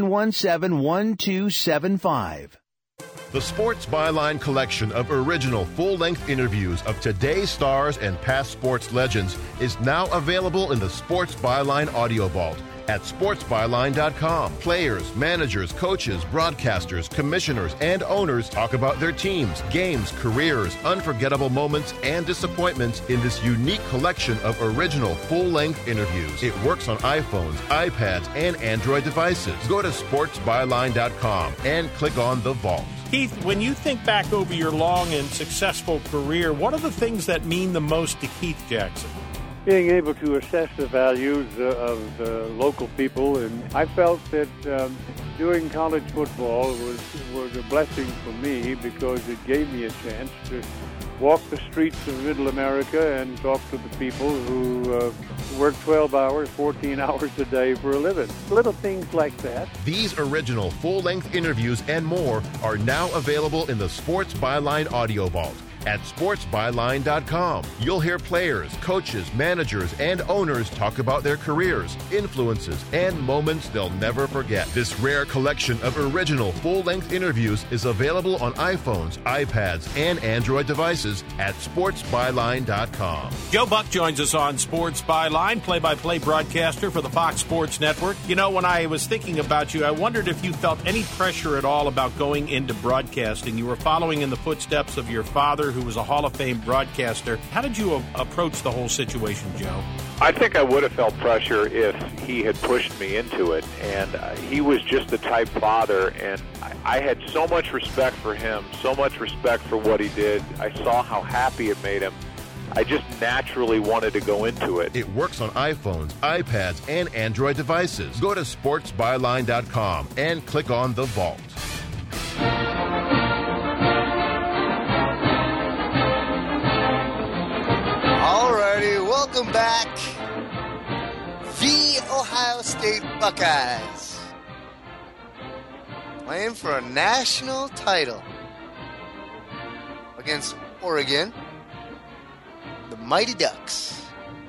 917-1275. The Sports Byline collection of original full-length interviews of today's stars and past sports legends is now available in the Sports Byline Audio Vault at sportsbyline.com. Players, managers, coaches, broadcasters, commissioners, and owners talk about their teams, games, careers, unforgettable moments, and disappointments in this unique collection of original full-length interviews. It works on iPhones, iPads, and Android devices. Go to sportsbyline.com and click on the vault. Keith, when you think back over your long and successful career, what are the things that mean the most to Keith Jackson? Being able to assess the values of local people, and I felt that doing college football was a blessing for me because it gave me a chance to walk the streets of Middle America and talk to the people who work 12 hours, 14 hours a day for a living. Little things like that. These original full-length interviews and more are now available in the Sports Byline Audio Vault at sportsbyline.com. You'll hear players, coaches, managers, and owners talk about their careers, influences, and moments they'll never forget. This rare collection of original full-length interviews is available on iPhones, iPads, and Android devices at sportsbyline.com. Joe Buck joins us on Sports Byline, play-by-play broadcaster for the Fox Sports Network. You know, when I was thinking about you, I wondered if you felt any pressure at all about going into broadcasting. You were following in the footsteps of your father, who was a Hall of Fame broadcaster. How did you approach the whole situation, Joe? I think I would have felt pressure if he had pushed me into it, and he was just the type father, and I had so much respect for him, so much respect for what he did. I saw how happy it made him. I just naturally wanted to go into it. It works on iPhones, iPads, and Android devices. Go to sportsbyline.com and click on the Vault. Alrighty, welcome back. The Ohio State Buckeyes playing for a national title against Oregon, the Mighty Ducks.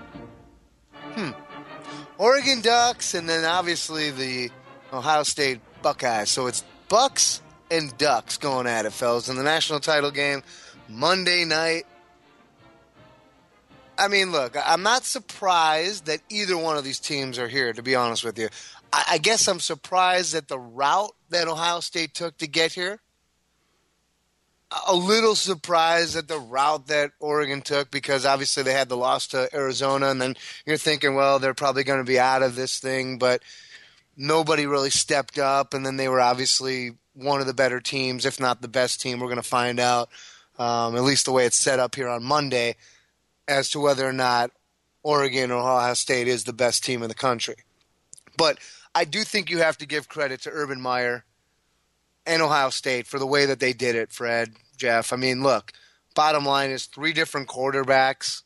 Oregon Ducks, and then obviously the Ohio State Buckeyes. So it's Bucks and Ducks going at it, fellas, in the national title game Monday night. I mean, look, I'm not surprised that either one of these teams are here, to be honest with you. I guess I'm surprised at the route that Ohio State took to get here. A little surprised at the route that Oregon took, because obviously they had the loss to Arizona, and then you're thinking, well, they're probably going to be out of this thing, but nobody really stepped up, and then they were obviously one of the better teams, if not the best team. We're going to find out, at least the way it's set up here on Monday, as to whether or not Oregon or Ohio State is the best team in the country. But I do think you have to give credit to Urban Meyer and Ohio State for the way that they did it, Fred, Jeff. I mean, look, bottom line is 3 different quarterbacks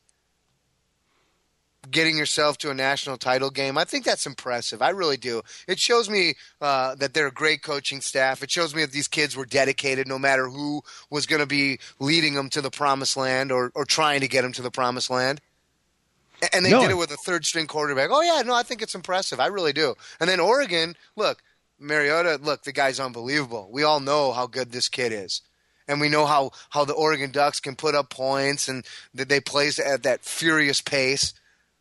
getting yourself to a national title game. I think that's impressive. I really do. It shows me that they're a great coaching staff. It shows me that these kids were dedicated no matter who was going to be leading them to the promised land or trying to get them to the promised land. And they did it with a third-string quarterback. Oh, yeah, no, I think it's impressive. I really do. And then Oregon, look, Mariota, look, the guy's unbelievable. We all know how good this kid is. And we know how the Oregon Ducks can put up points and that they play at that furious pace.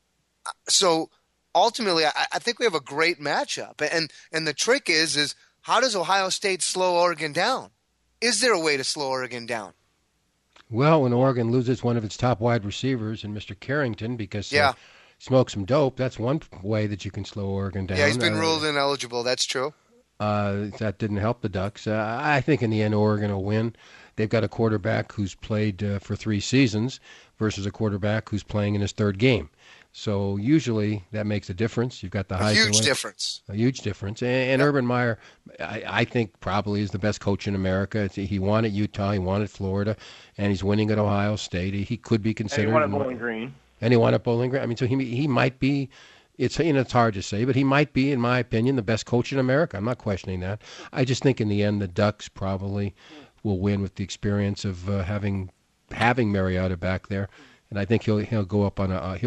So ultimately, I think we have a great matchup. And the trick is how does Ohio State slow Oregon down? Is there a way to slow Oregon down? Well, when Oregon loses one of its top wide receivers in Mr. Carrington because he smoked some dope, that's one way that you can slow Oregon down. Yeah, he's been ruled ineligible. That's true. That didn't help the Ducks. I think in the end Oregon will win. They've got a quarterback who's played for 3 seasons versus a quarterback who's playing in his 3rd game. So usually that makes a difference. You've got the A huge difference. A huge difference. And Urban Meyer, I think, probably is the best coach in America. He won at Utah. He won at Florida. And he's winning at Ohio State. He could be considered. And he won at Bowling Green. And he won at Bowling Green. I mean, so he might be. It's hard to say, but he might be, in my opinion, the best coach in America. I'm not questioning that. I just think in the end the Ducks probably will win with the experience of having Mariota back there. And I think he'll go out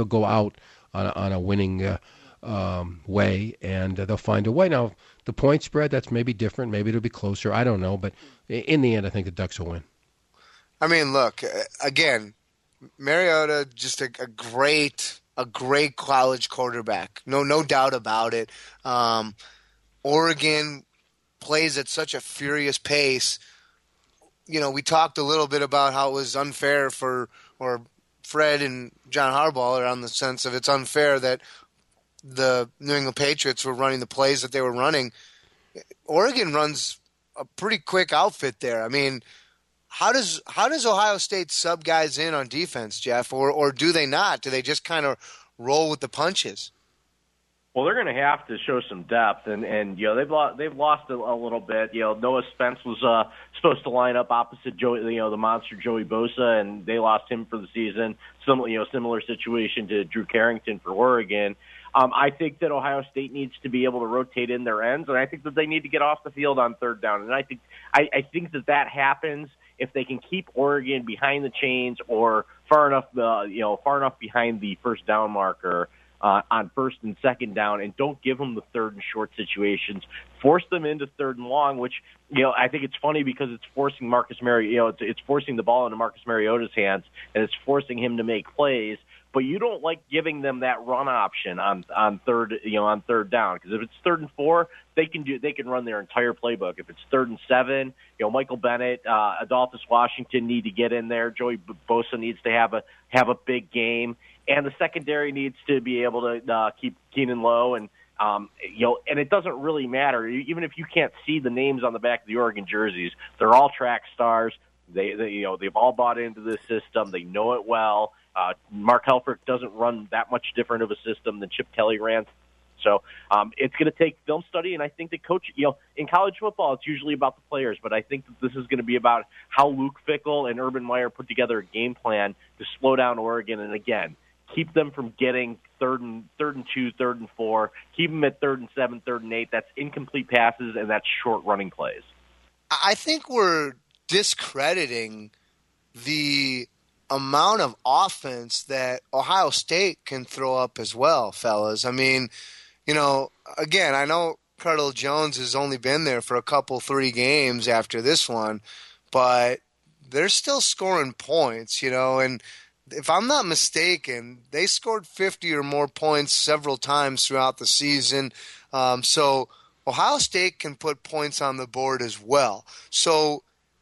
on a winning way, and they'll find a way. Now the point spread, that's maybe different. Maybe it'll be closer. I don't know, but in the end, I think the Ducks will win. I mean, look again, Mariota just a great college quarterback. No doubt about it. Oregon plays at such a furious pace. You know, we talked a little bit about how it was unfair Fred and John Harbaugh around the sense of it's unfair that the New England Patriots were running the plays that they were running. Oregon runs a pretty quick outfit there. I mean, how does Ohio State sub guys in on defense, Jeff, or do they not? Do they just kind of roll with the punches? Well, they're going to have to show some depth, and you know they've lost a little bit. You know, Noah Spence was supposed to line up opposite the monster Joey Bosa, and they lost him for the season. Similar situation to Drew Carrington for Oregon. I think that Ohio State needs to be able to rotate in their ends, and I think that they need to get off the field on 3rd down. And I think that happens if they can keep Oregon behind the chains or far enough behind the first down marker on first and second down, and don't give them the third and short situations. Force them into third and long, which, I think it's funny because it's forcing Marcus Mariota, it's forcing the ball into Marcus Mariota's hands, and it's forcing him to make plays. But you don't like giving them that run option on third down, because if it's 3rd and 4, they can run their entire playbook. If it's 3rd and 7, Michael Bennett, Adolphus Washington need to get in there. Joey Bosa needs to have a big game, and the secondary needs to be able to keep Keenan low, and and it doesn't really matter even if you can't see the names on the back of the Oregon jerseys. They're all track stars. They've all bought into this system. They know it well. Mark Helfrich doesn't run that much different of a system than Chip Kelly ran. So it's going to take film study, and I think the coach, in college football, it's usually about the players, but I think that this is going to be about how Luke Fickell and Urban Meyer put together a game plan to slow down Oregon, and again, keep them from getting 3rd and 2, 3rd and 4, keep them at 3rd and 7, 3rd and 8. That's incomplete passes, and that's short running plays. I think we're discrediting the amount of offense that Ohio State can throw up as well, fellas. I mean, again, I know Cardale Jones has only been there for 3 games after this one, but they're still scoring points, and if I'm not mistaken, they scored 50 or more points several times throughout the season. So Ohio State can put points on the board as well. So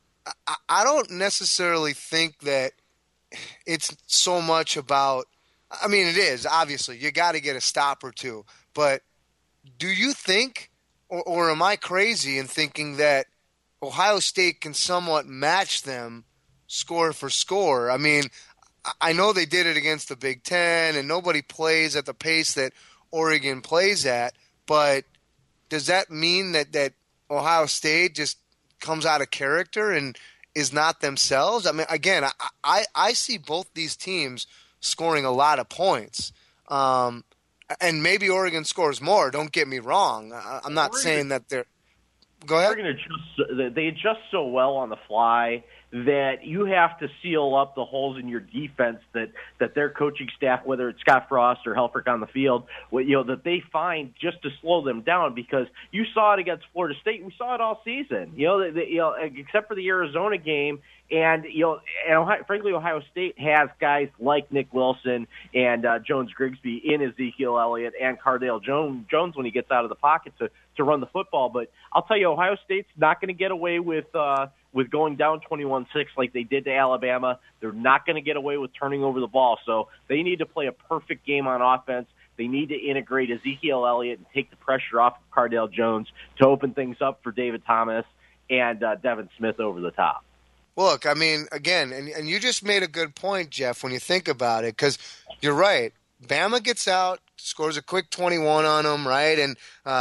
I don't necessarily think that it's so much about – I mean, it is, obviously. You got to get a stop or two. But do you think, or am I crazy in thinking that Ohio State can somewhat match them score for score? I mean, I know they did it against the Big Ten, and nobody plays at the pace that Oregon plays at, but does that mean that Ohio State just comes out of character and is not themselves? I mean, again, I see both these teams scoring a lot of points. And maybe Oregon scores more, don't get me wrong. I'm not saying that they're – go ahead. They adjust so well on the fly that you have to seal up the holes in your defense that their coaching staff, whether it's Scott Frost or Helfrich on the field, that they find just to slow them down, because you saw it against Florida State. We saw it all season, except for the Arizona game. And, frankly, Ohio State has guys like Nick Wilson and Jones Grigsby in Ezekiel Elliott and Cardale Jones when he gets out of the pocket to run the football. But I'll tell you, Ohio State's not going to get away with going down 21-6 like they did to Alabama. They're not going to get away with turning over the ball. So they need to play a perfect game on offense. They need to integrate Ezekiel Elliott and take the pressure off of Cardale Jones to open things up for David Thomas and Devin Smith over the top. Look, I mean, again, and you just made a good point, Jeff, when you think about it, because you're right. Bama gets out, scores a quick 21 on them, right? And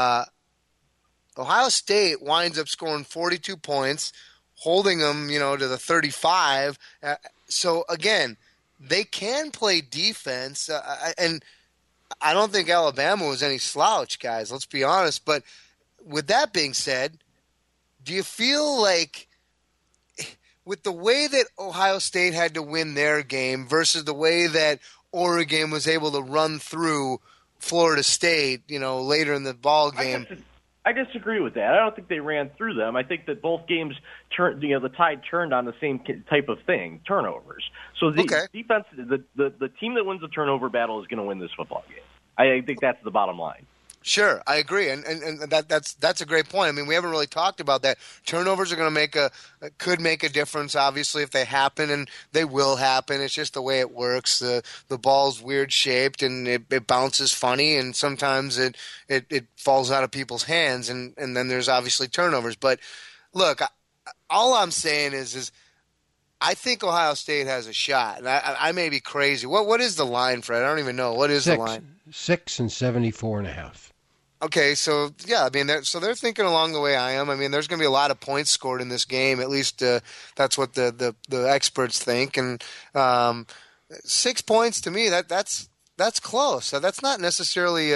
Ohio State winds up scoring 42 points, holding them, to the 35. So, again, they can play defense. And I don't think Alabama was any slouch, guys. Let's be honest. But with that being said, do you feel like with the way that Ohio State had to win their game versus the way that Oregon was able to run through Florida State, later in the ball game? I disagree with that. I don't think they ran through them. I think that both games turned, the tide turned on the same type of thing, turnovers. So the defense, the team that wins the turnover battle is going to win this football game. I think that's the bottom line. Sure, I agree, and that's a great point. I mean, we haven't really talked about that. Turnovers are going to could make a difference, obviously, if they happen, and they will happen. It's just the way it works. The ball's weird shaped, and it bounces funny, and sometimes it falls out of people's hands, and then there's obviously turnovers. But look, all I'm saying is I think Ohio State has a shot, and I may be crazy. What is the line, Fred? I don't even know. What is the line? 6 and 74.5. Okay, so yeah, I mean, they're thinking along the way I am. I mean, there's going to be a lot of points scored in this game. At least that's what the experts think. And 6 points to me, that's close. So that's not necessarily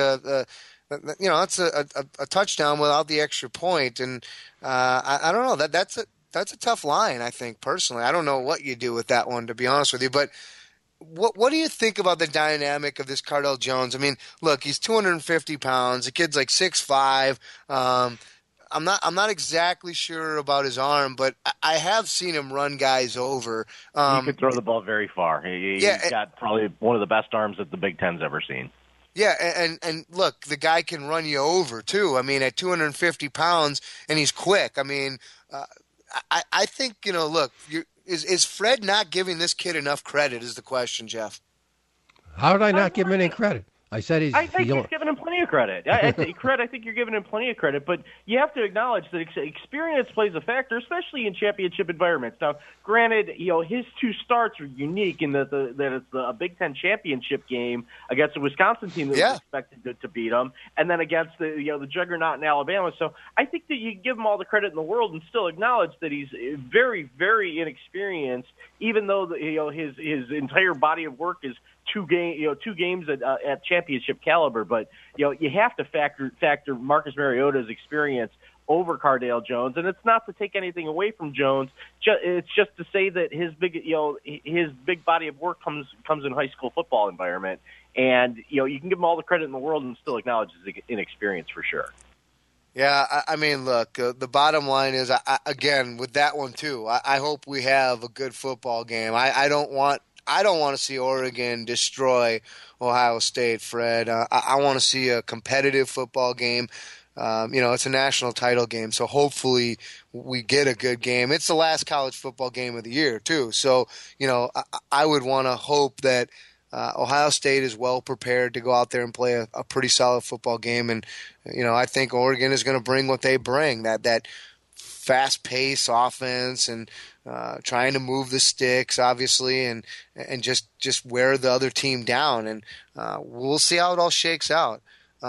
that's a touchdown without the extra point. And I don't know, That's a tough line, I think, personally. I don't know what you do with that one, to be honest with you. But what do you think about the dynamic of this Cardale Jones? I mean, look, he's 250 pounds. The kid's like 6'5". I'm not exactly sure about his arm, but I have seen him run guys over. He could throw the ball very far. He's got probably one of the best arms that the Big Ten's ever seen. Yeah, and look, the guy can run you over, too. I mean, at 250 pounds, and he's quick. I mean, I think, look, is Fred not giving this kid enough credit is the question, Jeff. How did I not give him any credit? I said I think he's giving him plenty of credit. I think you're giving him plenty of credit, but you have to acknowledge that experience plays a factor, especially in championship environments. Now, granted, his two starts are unique in that it's a Big Ten championship game against a Wisconsin team that was expected to beat them, and then against the juggernaut in Alabama. So I think that you give him all the credit in the world and still acknowledge that he's very, very inexperienced, even though his entire body of work is two games at championship caliber. But you have to factor Marcus Mariota's experience over Cardale Jones, and it's not to take anything away from Jones. It's just to say that his big body of work comes in high school football environment, and you can give him all the credit in the world and still acknowledge his inexperience for sure. Yeah, I mean, look, the bottom line is, again, with that one too, I hope we have a good football game. I don't want to see Oregon destroy Ohio State, Fred. I want to see a competitive football game. It's a national title game, so hopefully we get a good game. It's the last college football game of the year, too. So, I would want to hope that Ohio State is well prepared to go out there and play a pretty solid football game. And, I think Oregon is going to bring what they bring, that fast-paced offense and trying to move the sticks, obviously, and just wear the other team down. And we'll see how it all shakes out.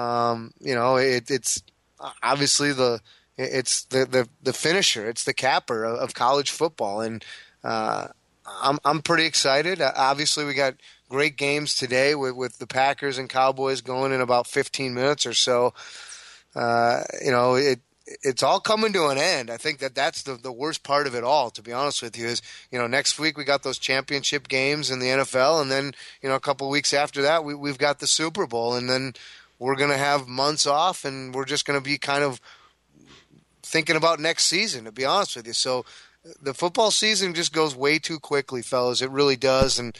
It's obviously the finisher. It's the capper of college football. And I'm pretty excited. Obviously, we got great games today with the Packers and Cowboys going in about 15 minutes or so. It's all coming to an end. I think that's the worst part of it all, to be honest with you, is, next week we got those championship games in the NFL, and then, a couple of weeks after that we've got the Super Bowl, and then we're going to have months off, and we're just going to be kind of thinking about next season, to be honest with you. So the football season just goes way too quickly, fellas. It really does. And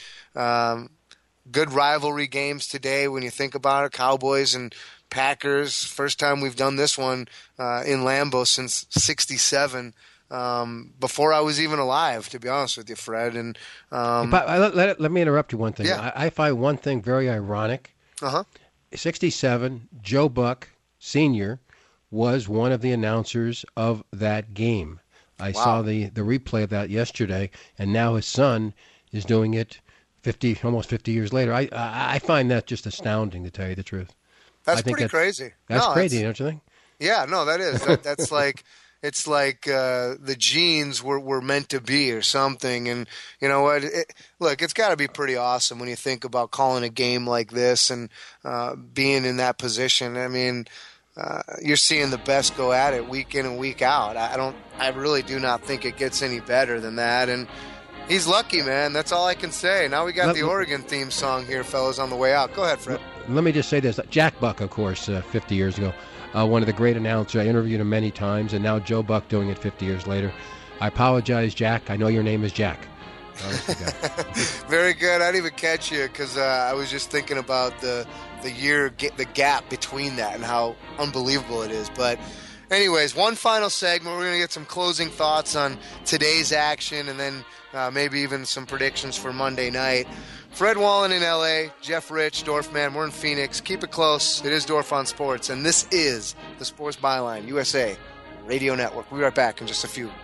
good rivalry games today when you think about it. Cowboys and Packers, first time we've done this one in Lambeau since '67, before I was even alive, to be honest with you, Fred. And let me interrupt you one thing. Yeah. I find one thing very ironic. 67, Joe Buck Sr. was one of the announcers of that game. I saw the replay of that yesterday, and now his son is doing it almost 50 years later. I find that just astounding, to tell you the truth. That's pretty crazy. That's crazy, don't you think? Yeah, no, that is. That's like, it's like the genes were meant to be or something. And you know what? Look, it's got to be pretty awesome when you think about calling a game like this and being in that position. I mean, you're seeing the best go at it week in and week out. I really do not think it gets any better than that. And he's lucky, man. That's all I can say. Now we got the Oregon theme song here, fellas, on the way out. Go ahead, Fred. Let me just say this. Jack Buck, of course, 50 years ago, one of the great announcers. I interviewed him many times, and now Joe Buck doing it 50 years later. I apologize, Jack. I know your name is Jack. Very good. I didn't even catch you because I was just thinking about the gap between that and how unbelievable it is. But anyways, one final segment. We're going to get some closing thoughts on today's action and then maybe even some predictions for Monday night. Fred Wallen in L.A., Jeff Rich, Dorfman. We're in Phoenix. Keep it close. It is Dorf on Sports, and this is the Sports Byline USA Radio Network. We'll be right back in just a few.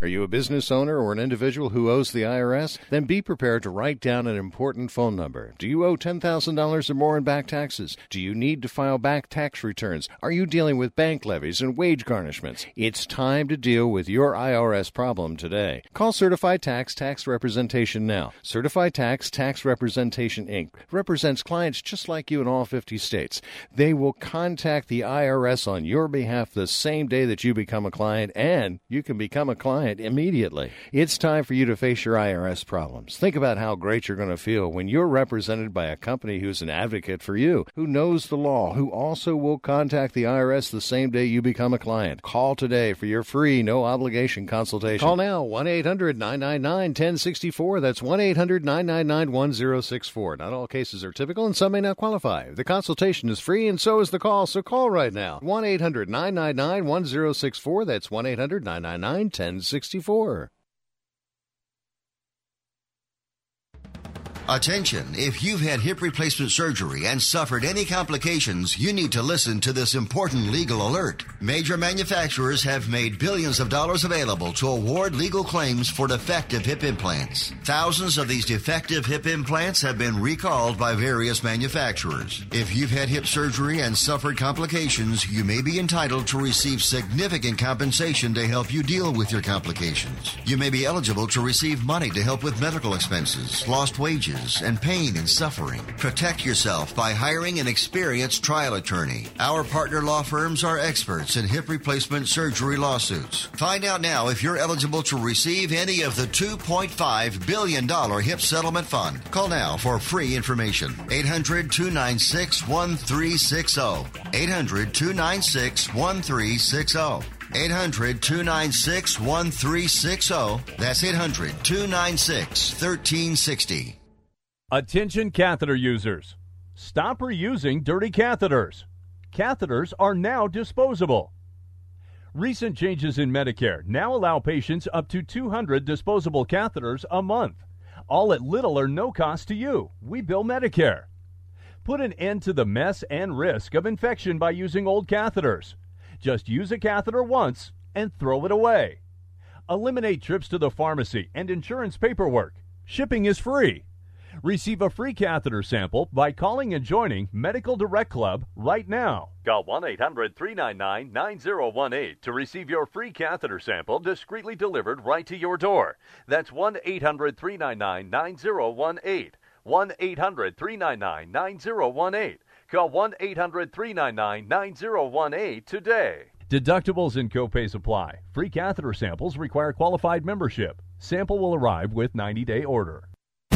Are you a business owner or an individual who owes the IRS? Then be prepared to write down an important phone number. Do you owe $10,000 or more in back taxes? Do you need to file back tax returns? Are you dealing with bank levies and wage garnishments? It's time to deal with your IRS problem today. Call Certified Tax Representation now. Certified Tax Representation, Inc. represents clients just like you in all 50 states. They will contact the IRS on your behalf the same day that you become a client, and you can become a client immediately. It's time for you to face your IRS problems. Think about how great you're going to feel when you're represented by a company who's an advocate for you, who knows the law, who also will contact the IRS the same day you become a client. Call today for your free, no-obligation consultation. Call now, 1-800-999-1064. That's 1-800-999-1064. Not all cases are typical, and some may not qualify. The consultation is free, and so is the call, so call right now. 1-800-999-1064. That's 1-800-999-1064. Attention, if you've had hip replacement surgery and suffered any complications, you need to listen to this important legal alert. Major manufacturers have made billions of dollars available to award legal claims for defective hip implants. Thousands of these defective hip implants have been recalled by various manufacturers. If you've had hip surgery and suffered complications, you may be entitled to receive significant compensation to help you deal with your complications. You may be eligible to receive money to help with medical expenses, lost wages, and pain and suffering. Protect yourself by hiring an experienced trial attorney. Our partner law firms are experts in hip replacement surgery lawsuits. Find out now if you're eligible to receive any of the $2.5 billion hip settlement fund. Call now for free information. 800-296-1360. 800-296-1360. 800-296-1360. That's 800-296-1360. Attention catheter users. Stop reusing dirty catheters. Catheters are now disposable. Recent changes in Medicare now allow patients up to 200 disposable catheters a month, all at little or no cost to you. We bill Medicare. Put an end to the mess and risk of infection by using old catheters. Just use a catheter once and throw it away. Eliminate trips to the pharmacy and insurance paperwork. Shipping is free. Receive a free catheter sample by calling and joining Medical Direct Club right now. Call 1-800-399-9018 to receive your free catheter sample discreetly delivered right to your door. That's 1-800-399-9018. 1-800-399-9018. Call 1-800-399-9018 today. Deductibles and copays apply. Free catheter samples require qualified membership. Sample will arrive with 90-day order.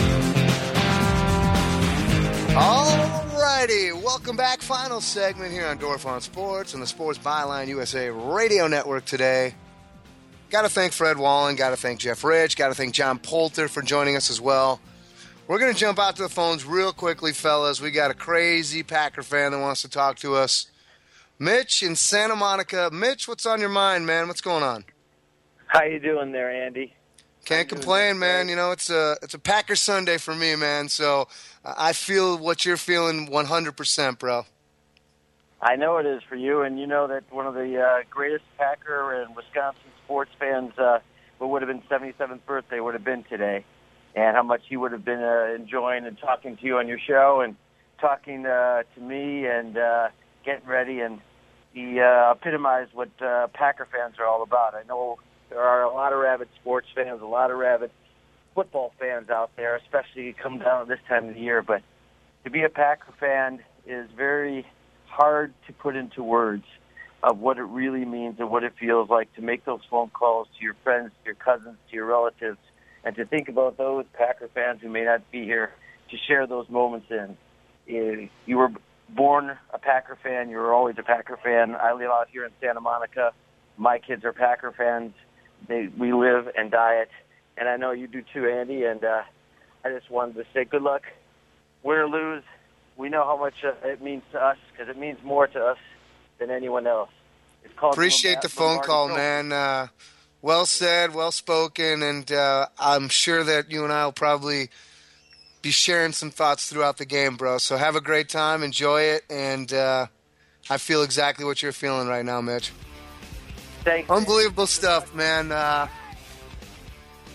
All righty, welcome back. Final segment here on Dorf on Sports and the Sports Byline USA Radio Network today. Got to thank Fred Wallen, got to thank Jeff Rich, got to thank John Poulter for joining us as well. We're going to jump out to the phones real quickly, fellas. We got a crazy Packer fan that wants to talk to us. Mitch in Santa Monica. Mitch, what's on your mind, man? What's going on? How you doing there, Andy? Can't complain, man. You know, it's a Packer Sunday for me, man. So I feel what you're feeling 100%, bro. I know it is for you, and you know that one of the greatest Packer and Wisconsin sports fans, what would have been 77th birthday, would have been today, and how much he would have been enjoying and talking to you on your show and talking to me and getting ready, and he epitomized what Packer fans are all about. I know there are a lot of rabid sports fans, a lot of rabid football fans out there, especially come down at this time of the year. But to be a Packer fan is very hard to put into words of what it really means and what it feels like to make those phone calls to your friends, to your cousins, to your relatives, and to think about those Packer fans who may not be here to share those moments in. You were born a Packer fan. You were always a Packer fan. I live out here in Santa Monica. My kids are Packer fans. We live and die it, and I know you do too, Andy, and I just wanted to say good luck. Win or lose, we know how much it means to us because it means more to us than anyone else. It's called Appreciate the phone call, man. Well said, well spoken, and I'm sure that you and I will probably be sharing some thoughts throughout the game, bro. So have a great time, enjoy it, and I feel exactly what you're feeling right now, Mitch. Thanks. Unbelievable stuff, man.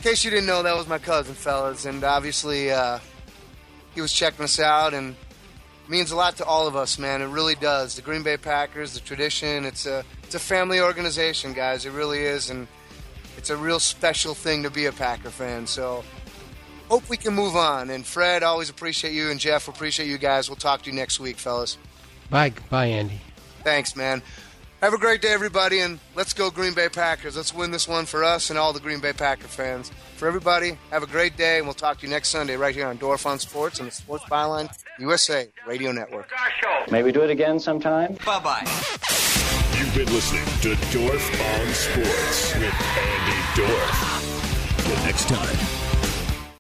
case you didn't know, that was my cousin, fellas. And obviously, he was checking us out, and it means a lot to all of us, man. It really does. The Green Bay Packers, the tradition, it's a family organization, guys. It really is, and it's a real special thing to be a Packer fan. So hope we can move on. And Fred, always appreciate you, and Jeff, appreciate you guys. We'll talk to you next week, fellas. Bye, Andy. Thanks, man. Have a great day, everybody, and let's go Green Bay Packers. Let's win this one for us and all the Green Bay Packer fans. For everybody, have a great day, and we'll talk to you next Sunday right here on Dorf on Sports and the Sports Byline USA Radio Network. Maybe do it again sometime. Bye-bye. You've been listening to Dorf on Sports with Andy Dorf. Till next time.